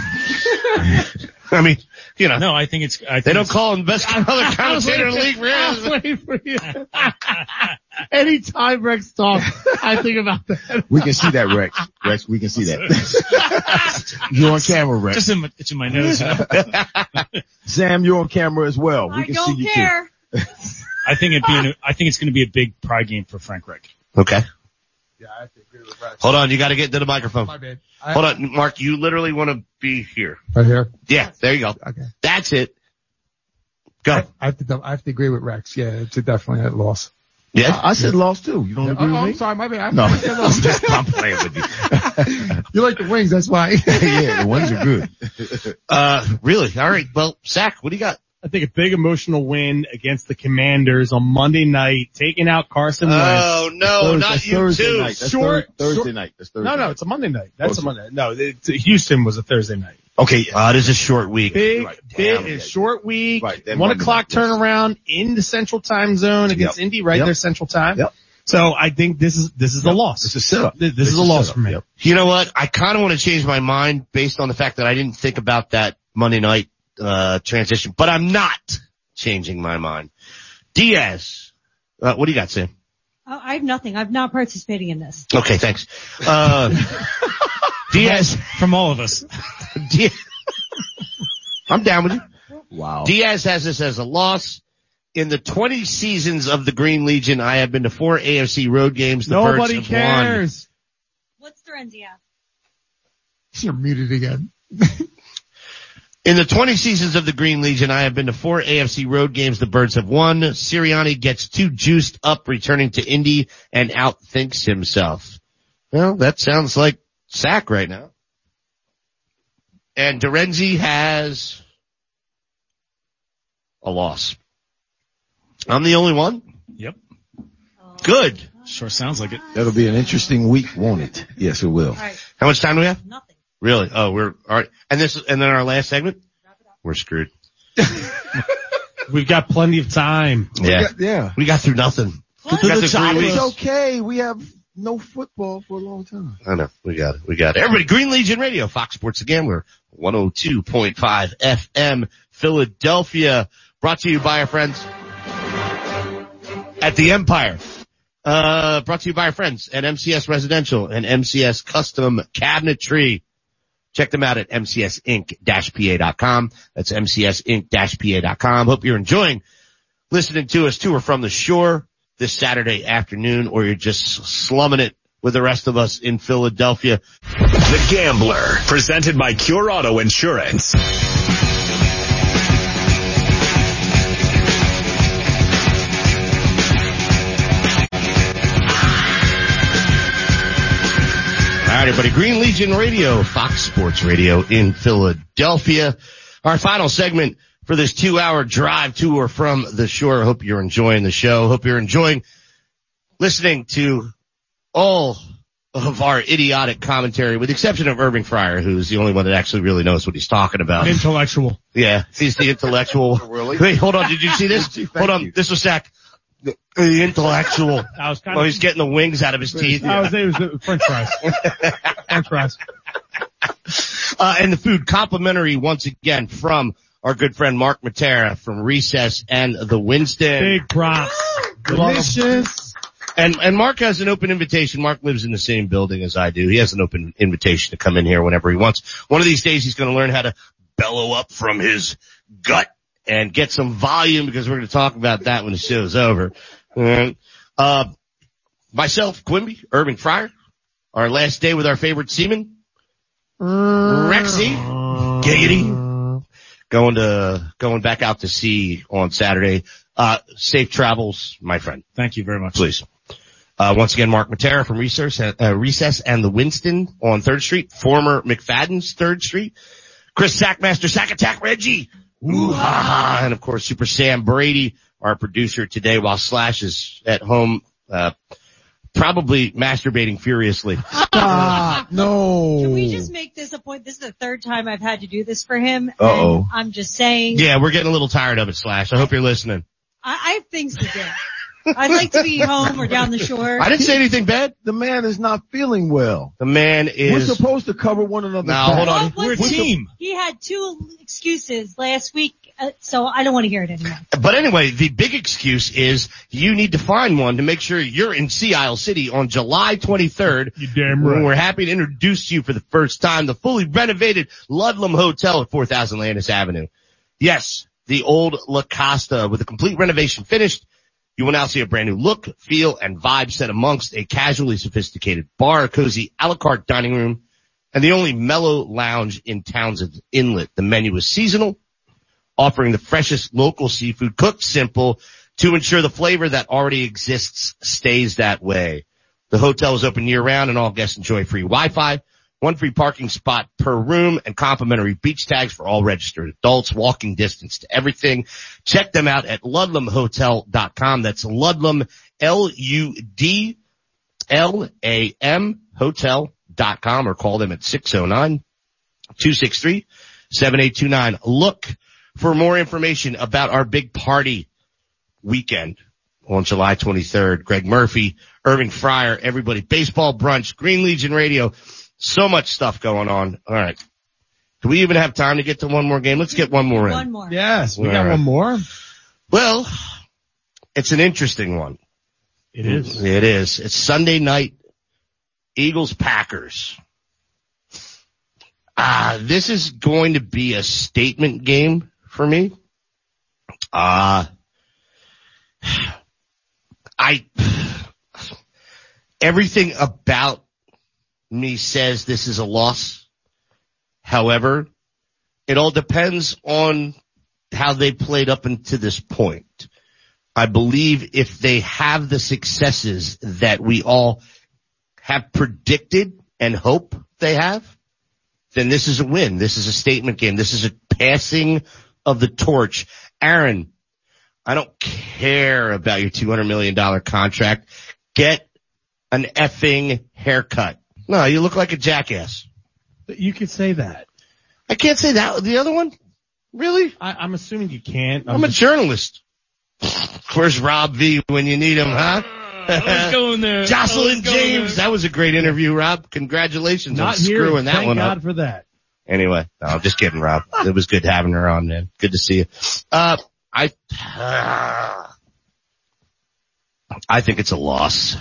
I mean, you know, no, I think it's, I think they don't it's- call him best other commentator in the league. I was waiting for you. Anytime Rex talks, I think about that. We can see that, Rex. Rex, we can see that. You're on camera, Rex. just in my, it's in my nose. You know? Sam, you're on camera as well. We I can don't see you care. I think it being, a, I think it's going to be a big pride game for Frank Reich. Okay. Yeah, I have to agree with Rex. Hold on. You got to get to the microphone. My bad. I, Hold on, Mark. You literally want to be here. Right here. Yeah. There you go. Okay. That's it. Go. I, I have to, I have to agree with Rex. Yeah, it's a definitely a loss. too. Yeah. I, I said loss too. You don't agree Oh, with I'm me? sorry, my bad. I No. I said loss. I'm just I'm playing with you. You like the wings, that's why. Yeah, the wings are good. Uh, really? All right. Well, Zach, what do you got? I think a big emotional win against the Commanders on Monday night, taking out Carson Wentz. Oh no, Thursday- not that's you Thursday too. night. That's Short- Thur- Thursday short- night. That's Thursday No, no, night. it's a Monday night. That's Oh, a Monday. No, it's, Houston was a Thursday night. Okay. Uh, it is a short week. Big, Right. big, Damn, yeah. short week. Right, then One Monday o'clock night, yes. turnaround in the Central Time Zone against Yep. Indy, right Yep. there Central Time. Yep. So I think this is this is a loss. It's a setup. This, this is It's a a loss setup. for me. Yep. You know what? I kind of want to change my mind based on the fact that I didn't think about that Monday night uh, transition, but I'm not changing my mind. Diaz, uh, what do you got, Sam? Oh, I have nothing. I'm not participating in this. Okay, thanks. Uh, Diaz, From all of us. Diaz, I'm down with you. Wow. Diaz has this as a loss. In the twenty seasons of the Green Legion, I have been to four A F C road games. The Nobody Birds have won. cares. What's Dorenzi at? You're muted again. In the twenty seasons of the Green Legion, I have been to four A F C road games. The Birds have won. Sirianni gets too juiced up returning to Indy and outthinks himself. Well, that sounds like sack right now. And Dorenzi has a loss. I'm the only one? Yep. Good. Sure sounds like it. That'll be an interesting week, won't it? Yes, it will. All right. How much time do we have? Nothing. Really? Oh, we're, all right. And this, and then our last segment? We're screwed. We've got plenty of time. Yeah. Yeah. yeah. We got through nothing. What? We got the through three chopper. weeks. It's okay. We have no football for a long time. I know. We got it. We got it. Everybody, Green Legion Radio, Fox Sports the Gambler, one oh two point five F M, Philadelphia, brought to you by our friends at the Empire. Uh, brought to you by our friends at M C S Residential and M C S Custom Cabinetry. Check them out at M C S Inc P A dot com. That's M C S Inc P A dot com. Hope you're enjoying listening to us to or from the shore this Saturday afternoon, or you're just slumming it with the rest of us in Philadelphia. The Gambler, presented by Cure Auto Insurance. All right, everybody. Green Legion Radio, Fox Sports Radio in Philadelphia. Our final segment for this two-hour drive to or from the shore. Hope you're enjoying the show. Hope you're enjoying listening to all of our idiotic commentary, with the exception of Irving Fryer, who's the only one that actually really knows what he's talking about. Intellectual. Yeah, he's the intellectual. Really? Wait, hold on. Did you see this? Hold on. you. This was Zach. The, the intellectual. I was kind Well, of, he's getting the wings out of his teeth. I was, it was the French fries. French fries. Uh, and the food complimentary once again from our good friend Mark Matera from Recess and the Winston. Big props. Delicious. And, and Mark has an open invitation. Mark lives in the same building as I do. He has an open invitation to come in here whenever he wants. One of these days he's going to learn how to bellow up from his gut and get some volume, because we're going to talk about that when the show's over. All right. Uh, myself, Quimby, Irving Fryer, our last day with our favorite seaman, Rexy, Giggity, going to, going back out to sea on Saturday. Uh, safe travels, my friend. Thank you very much. Please. Uh, once again, Mark Matera from Recess, uh, Recess and the Winston on third Street, former McFadden's third Street. Chris Sackmaster, Sack Attack Reggie. Ooh, ha, ha. And of course, Super Sam Brady, our producer today, while Slash is at home, uh, probably masturbating furiously. Stop. No. Can we just make this a point? This is the third time I've had to do this for him. Uh-oh. And I'm just saying. Yeah, we're getting a little tired of it, Slash. I hope you're listening. I, I have things to do. I'd like to be home or down the shore. I didn't say anything bad. The man is not feeling well. The man is. We're supposed to cover one another's Now, back. hold on. Well, We're a listen, team. He had two excuses last week, uh, so I don't want to hear it anymore. But anyway, the big excuse is you need to find one to make sure you're in Sea Isle City on July twenty-third. You damn right. We're happy to introduce you for the first time, the fully renovated Ludlam Hotel at four thousand Landis Avenue. Yes, the old La Costa with a complete renovation finished. You will now see a brand new look, feel, and vibe set amongst a casually sophisticated bar, a cozy a la carte dining room, and the only mellow lounge in Townsend Inlet. The menu is seasonal, offering the freshest local seafood, cooked simple to ensure the flavor that already exists stays that way. The hotel is open year round and all guests enjoy free Wi-Fi, one free parking spot per room, and complimentary beach tags for all registered adults, walking distance to everything. Check them out at ludlam hotel dot com. That's Ludlam, L U D L A M hotel dot com, or call them at six oh nine, two six three, seven eight two nine. Look for more information about our big party weekend on July twenty-third. Greg Murphy, Irving Fryer, everybody, baseball brunch, Green Legion Radio. So much stuff going on. All right. Do we even have time to get to one more game? Let's get one more in. One more. Yes, we All got right. one more. Well, it's an interesting one. It is. It is. It's Sunday night, Eagles Packers. Ah, this is going to be a statement game for me. Uh, I, everything about me says this is a loss. However, it all depends on how they played up until this point. I believe if they have the successes that we all have predicted and hope they have, then this is a win. This is a statement game. This is a passing of the torch. Aaron, I don't care about your two hundred million dollars contract. Get an effing haircut. No, you look like a jackass. You could say that. I can't say that. The other one? Really? I, I'm assuming you can't. I'm, I'm a just, journalist. Where's Rob V when you need him, huh? Let's go in there. Jocelyn Let's go in James. there. That was a great interview, Rob. Congratulations not on screwing here. that Thank one God up. for that. Anyway, no, I'm just kidding, Rob. It was good having her on, man. Good to see you. Uh, I, uh, I think it's a loss.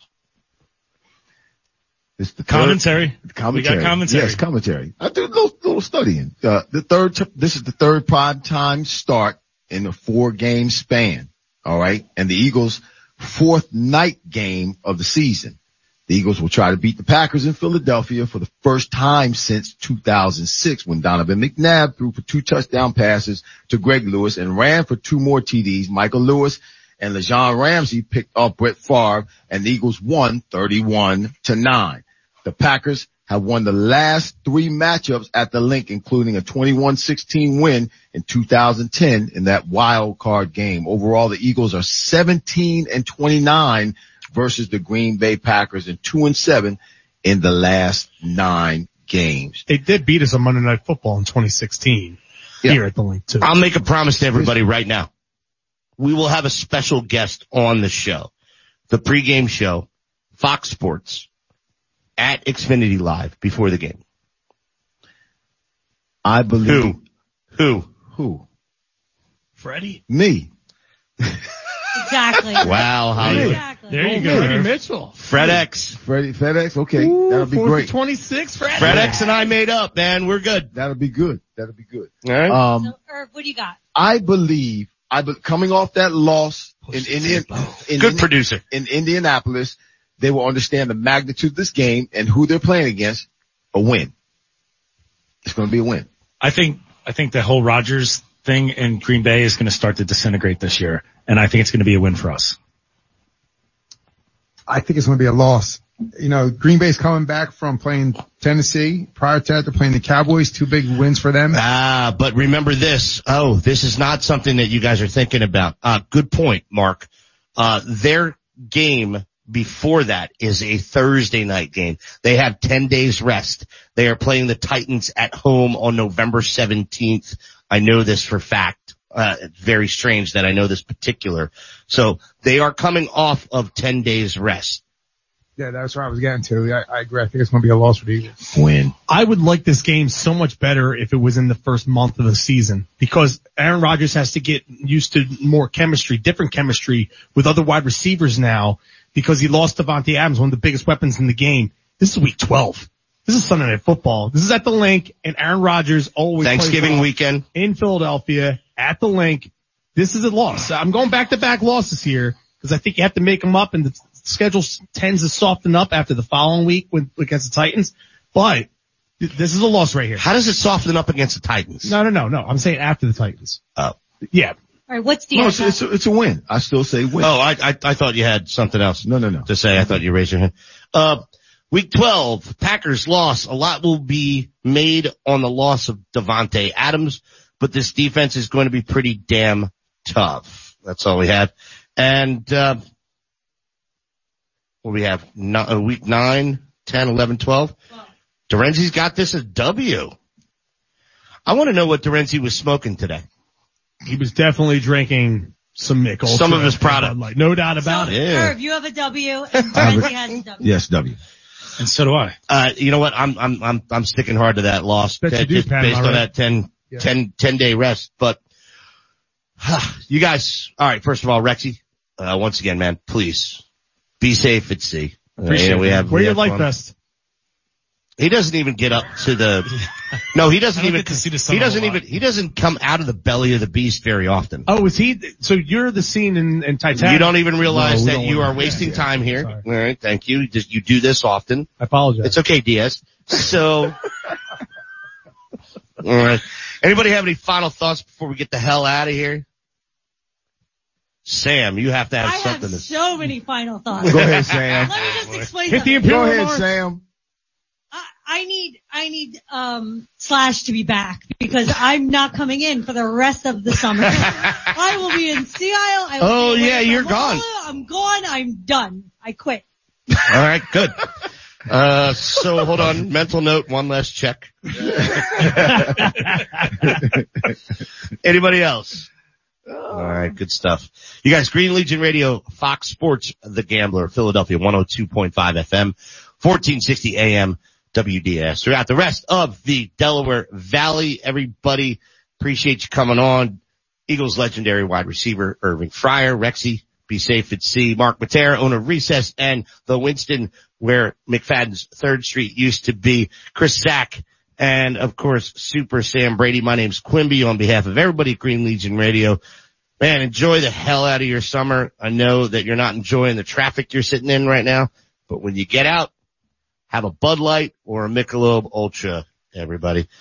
It's the Commentary. third, commentary. We got commentary. Yes, commentary. I did a little, little studying. Uh, the third, this is the third prime time start in a four game span. All right. And the Eagles' fourth night game of the season. The Eagles will try to beat the Packers in Philadelphia for the first time since two thousand six when Donovan McNabb threw for two touchdown passes to Greg Lewis and ran for two more T Ds. Michael Lewis and LeJean Ramsey picked up Brett Favre, and the Eagles won thirty-one to nine. The Packers have won the last three matchups at the Link, including a twenty-one sixteen win in two thousand ten in that wild card game. Overall, the Eagles are seventeen and twenty-nine versus the Green Bay Packers and two and seven in the last nine games. They did beat us on Monday Night Football in twenty sixteen Yeah. here at the Link too. I'll make a promise to everybody right now. We will have a special guest on the show, the pregame show, Fox Sports, at Xfinity Live before the game. I believe. Who? Who? Who? Freddie. Me. Exactly. Wow, Hollywood. Exactly. There you Oh, go. Freddie Mitchell. Fred X. Freddie, FedEx. Okay. Ooh, That'll be fourth great. to twenty-six, Freddie. Fred X and I made up, man. We're good. That'll be good. That'll be good. All right. Um, So, Irv, what do you got? I believe, I be, coming off that loss in Indian, in, Good in, producer. in Indianapolis, they will understand the magnitude of this game and who they're playing against. A win. It's going to be a win. I think, I think the whole Rodgers thing in Green Bay is going to start to disintegrate this year. And I think it's going to be a win for us. I think it's going to be a loss. You know, Green Bay's coming back from playing Tennessee. Prior to that, they're playing the Cowboys. Two big wins for them. Ah, but remember this. Oh, this is not something that you guys are thinking about. Uh, good point, Mark. Uh, their game before that is a Thursday night game. They have ten days rest. They are playing the Titans at home on November seventeenth. I know this for fact. Uh, it's very strange that I know this particular. So they are coming off of ten days rest. Yeah, that's where I was getting to. I, I agree. I think it's going to be a loss for the Eagles. Win. I would like this game so much better if it was in the first month of the season because Aaron Rodgers has to get used to more chemistry, different chemistry with other wide receivers now because he lost Devontae Adams, one of the biggest weapons in the game. This is week twelve. This is Sunday Night Football. This is at the Link, and Aaron Rodgers always Thanksgiving plays weekend. in Philadelphia at the Link. This is a loss. I'm going back-to-back losses here because I think you have to make them up, and the schedule tends to soften up after the following week with, against the Titans. But th- this is a loss right here. How does it soften up against the Titans? No, no, no, no. I'm saying after the Titans. Oh. Yeah. All right, what's the No, it's, it's, a, it's a win. I still say win. Oh, I, I, I thought you had something else. No, no, no. To say. I thought you raised your hand. Uh, week twelve, Packers loss. A lot will be made on the loss of Devontae Adams, but this defense is going to be pretty damn tough. That's all we have. And, uh, what do we have? No, uh, week nine, ten, eleven, twelve. Dorenzi's got this as W. I want to know what Dorenzi was smoking today. He was definitely drinking some Mick Ultra. Some of his product. Like, no doubt about so, it. Yeah. Irv, you have a W, and Renzi has a W. Yes, W. And so do I. Uh, you know what? I'm, I'm, I'm, I'm sticking hard to that loss. Bet you that, do, just Pat, based all on right. that ten, Yeah. ten, ten day rest. But, you guys, alright, first of all, Rexy, uh, once again, man, please be safe at sea. Appreciate Uh, we it. have, Wear we your have life fun. vest. He doesn't even get up to the, no, he doesn't I don't even, get to see the sun he doesn't a lot. even, he doesn't come out of the belly of the beast very often. Oh, is he? So you're the scene in, in Titanic. You don't even realize No, we that don't you wanna- are wasting yeah, time yeah, here. sorry. All right, thank you. Just, you do this often. I apologize. It's okay, Diaz. So, all right. Anybody have any final thoughts before we get the hell out of here? Sam, you have to have I something have to so many final thoughts. Go ahead, Sam. Let me just explain Hit the something. Imperial Go ahead, Mark. Sam. I, I need, I need, um, Slash to be back because I'm not coming in for the rest of the summer. I will be in Sea Isle. I will Oh, be away yeah, from you're Honolulu. gone. I'm gone. I'm done. I quit. All right, good. Uh, so hold on. Mental note, one last check. Anybody else? All right, good stuff. You guys, Green Legion Radio, Fox Sports, The Gambler, Philadelphia, one oh two point five F M, fourteen sixty A M, W D S. Throughout the rest of the Delaware Valley, everybody, appreciate you coming on. Eagles legendary wide receiver, Irving Fryer, Rexy, be safe at sea. Mark Matera, owner of Recess and the Winston, where McFadden's third Street used to be. Chris Sack, and of course, Super Sam Brady. My name's Quimby on behalf of everybody at Green Legion Radio. Man, enjoy the hell out of your summer. I know that you're not enjoying the traffic you're sitting in right now, but when you get out, have a Bud Light or a Michelob Ultra, everybody.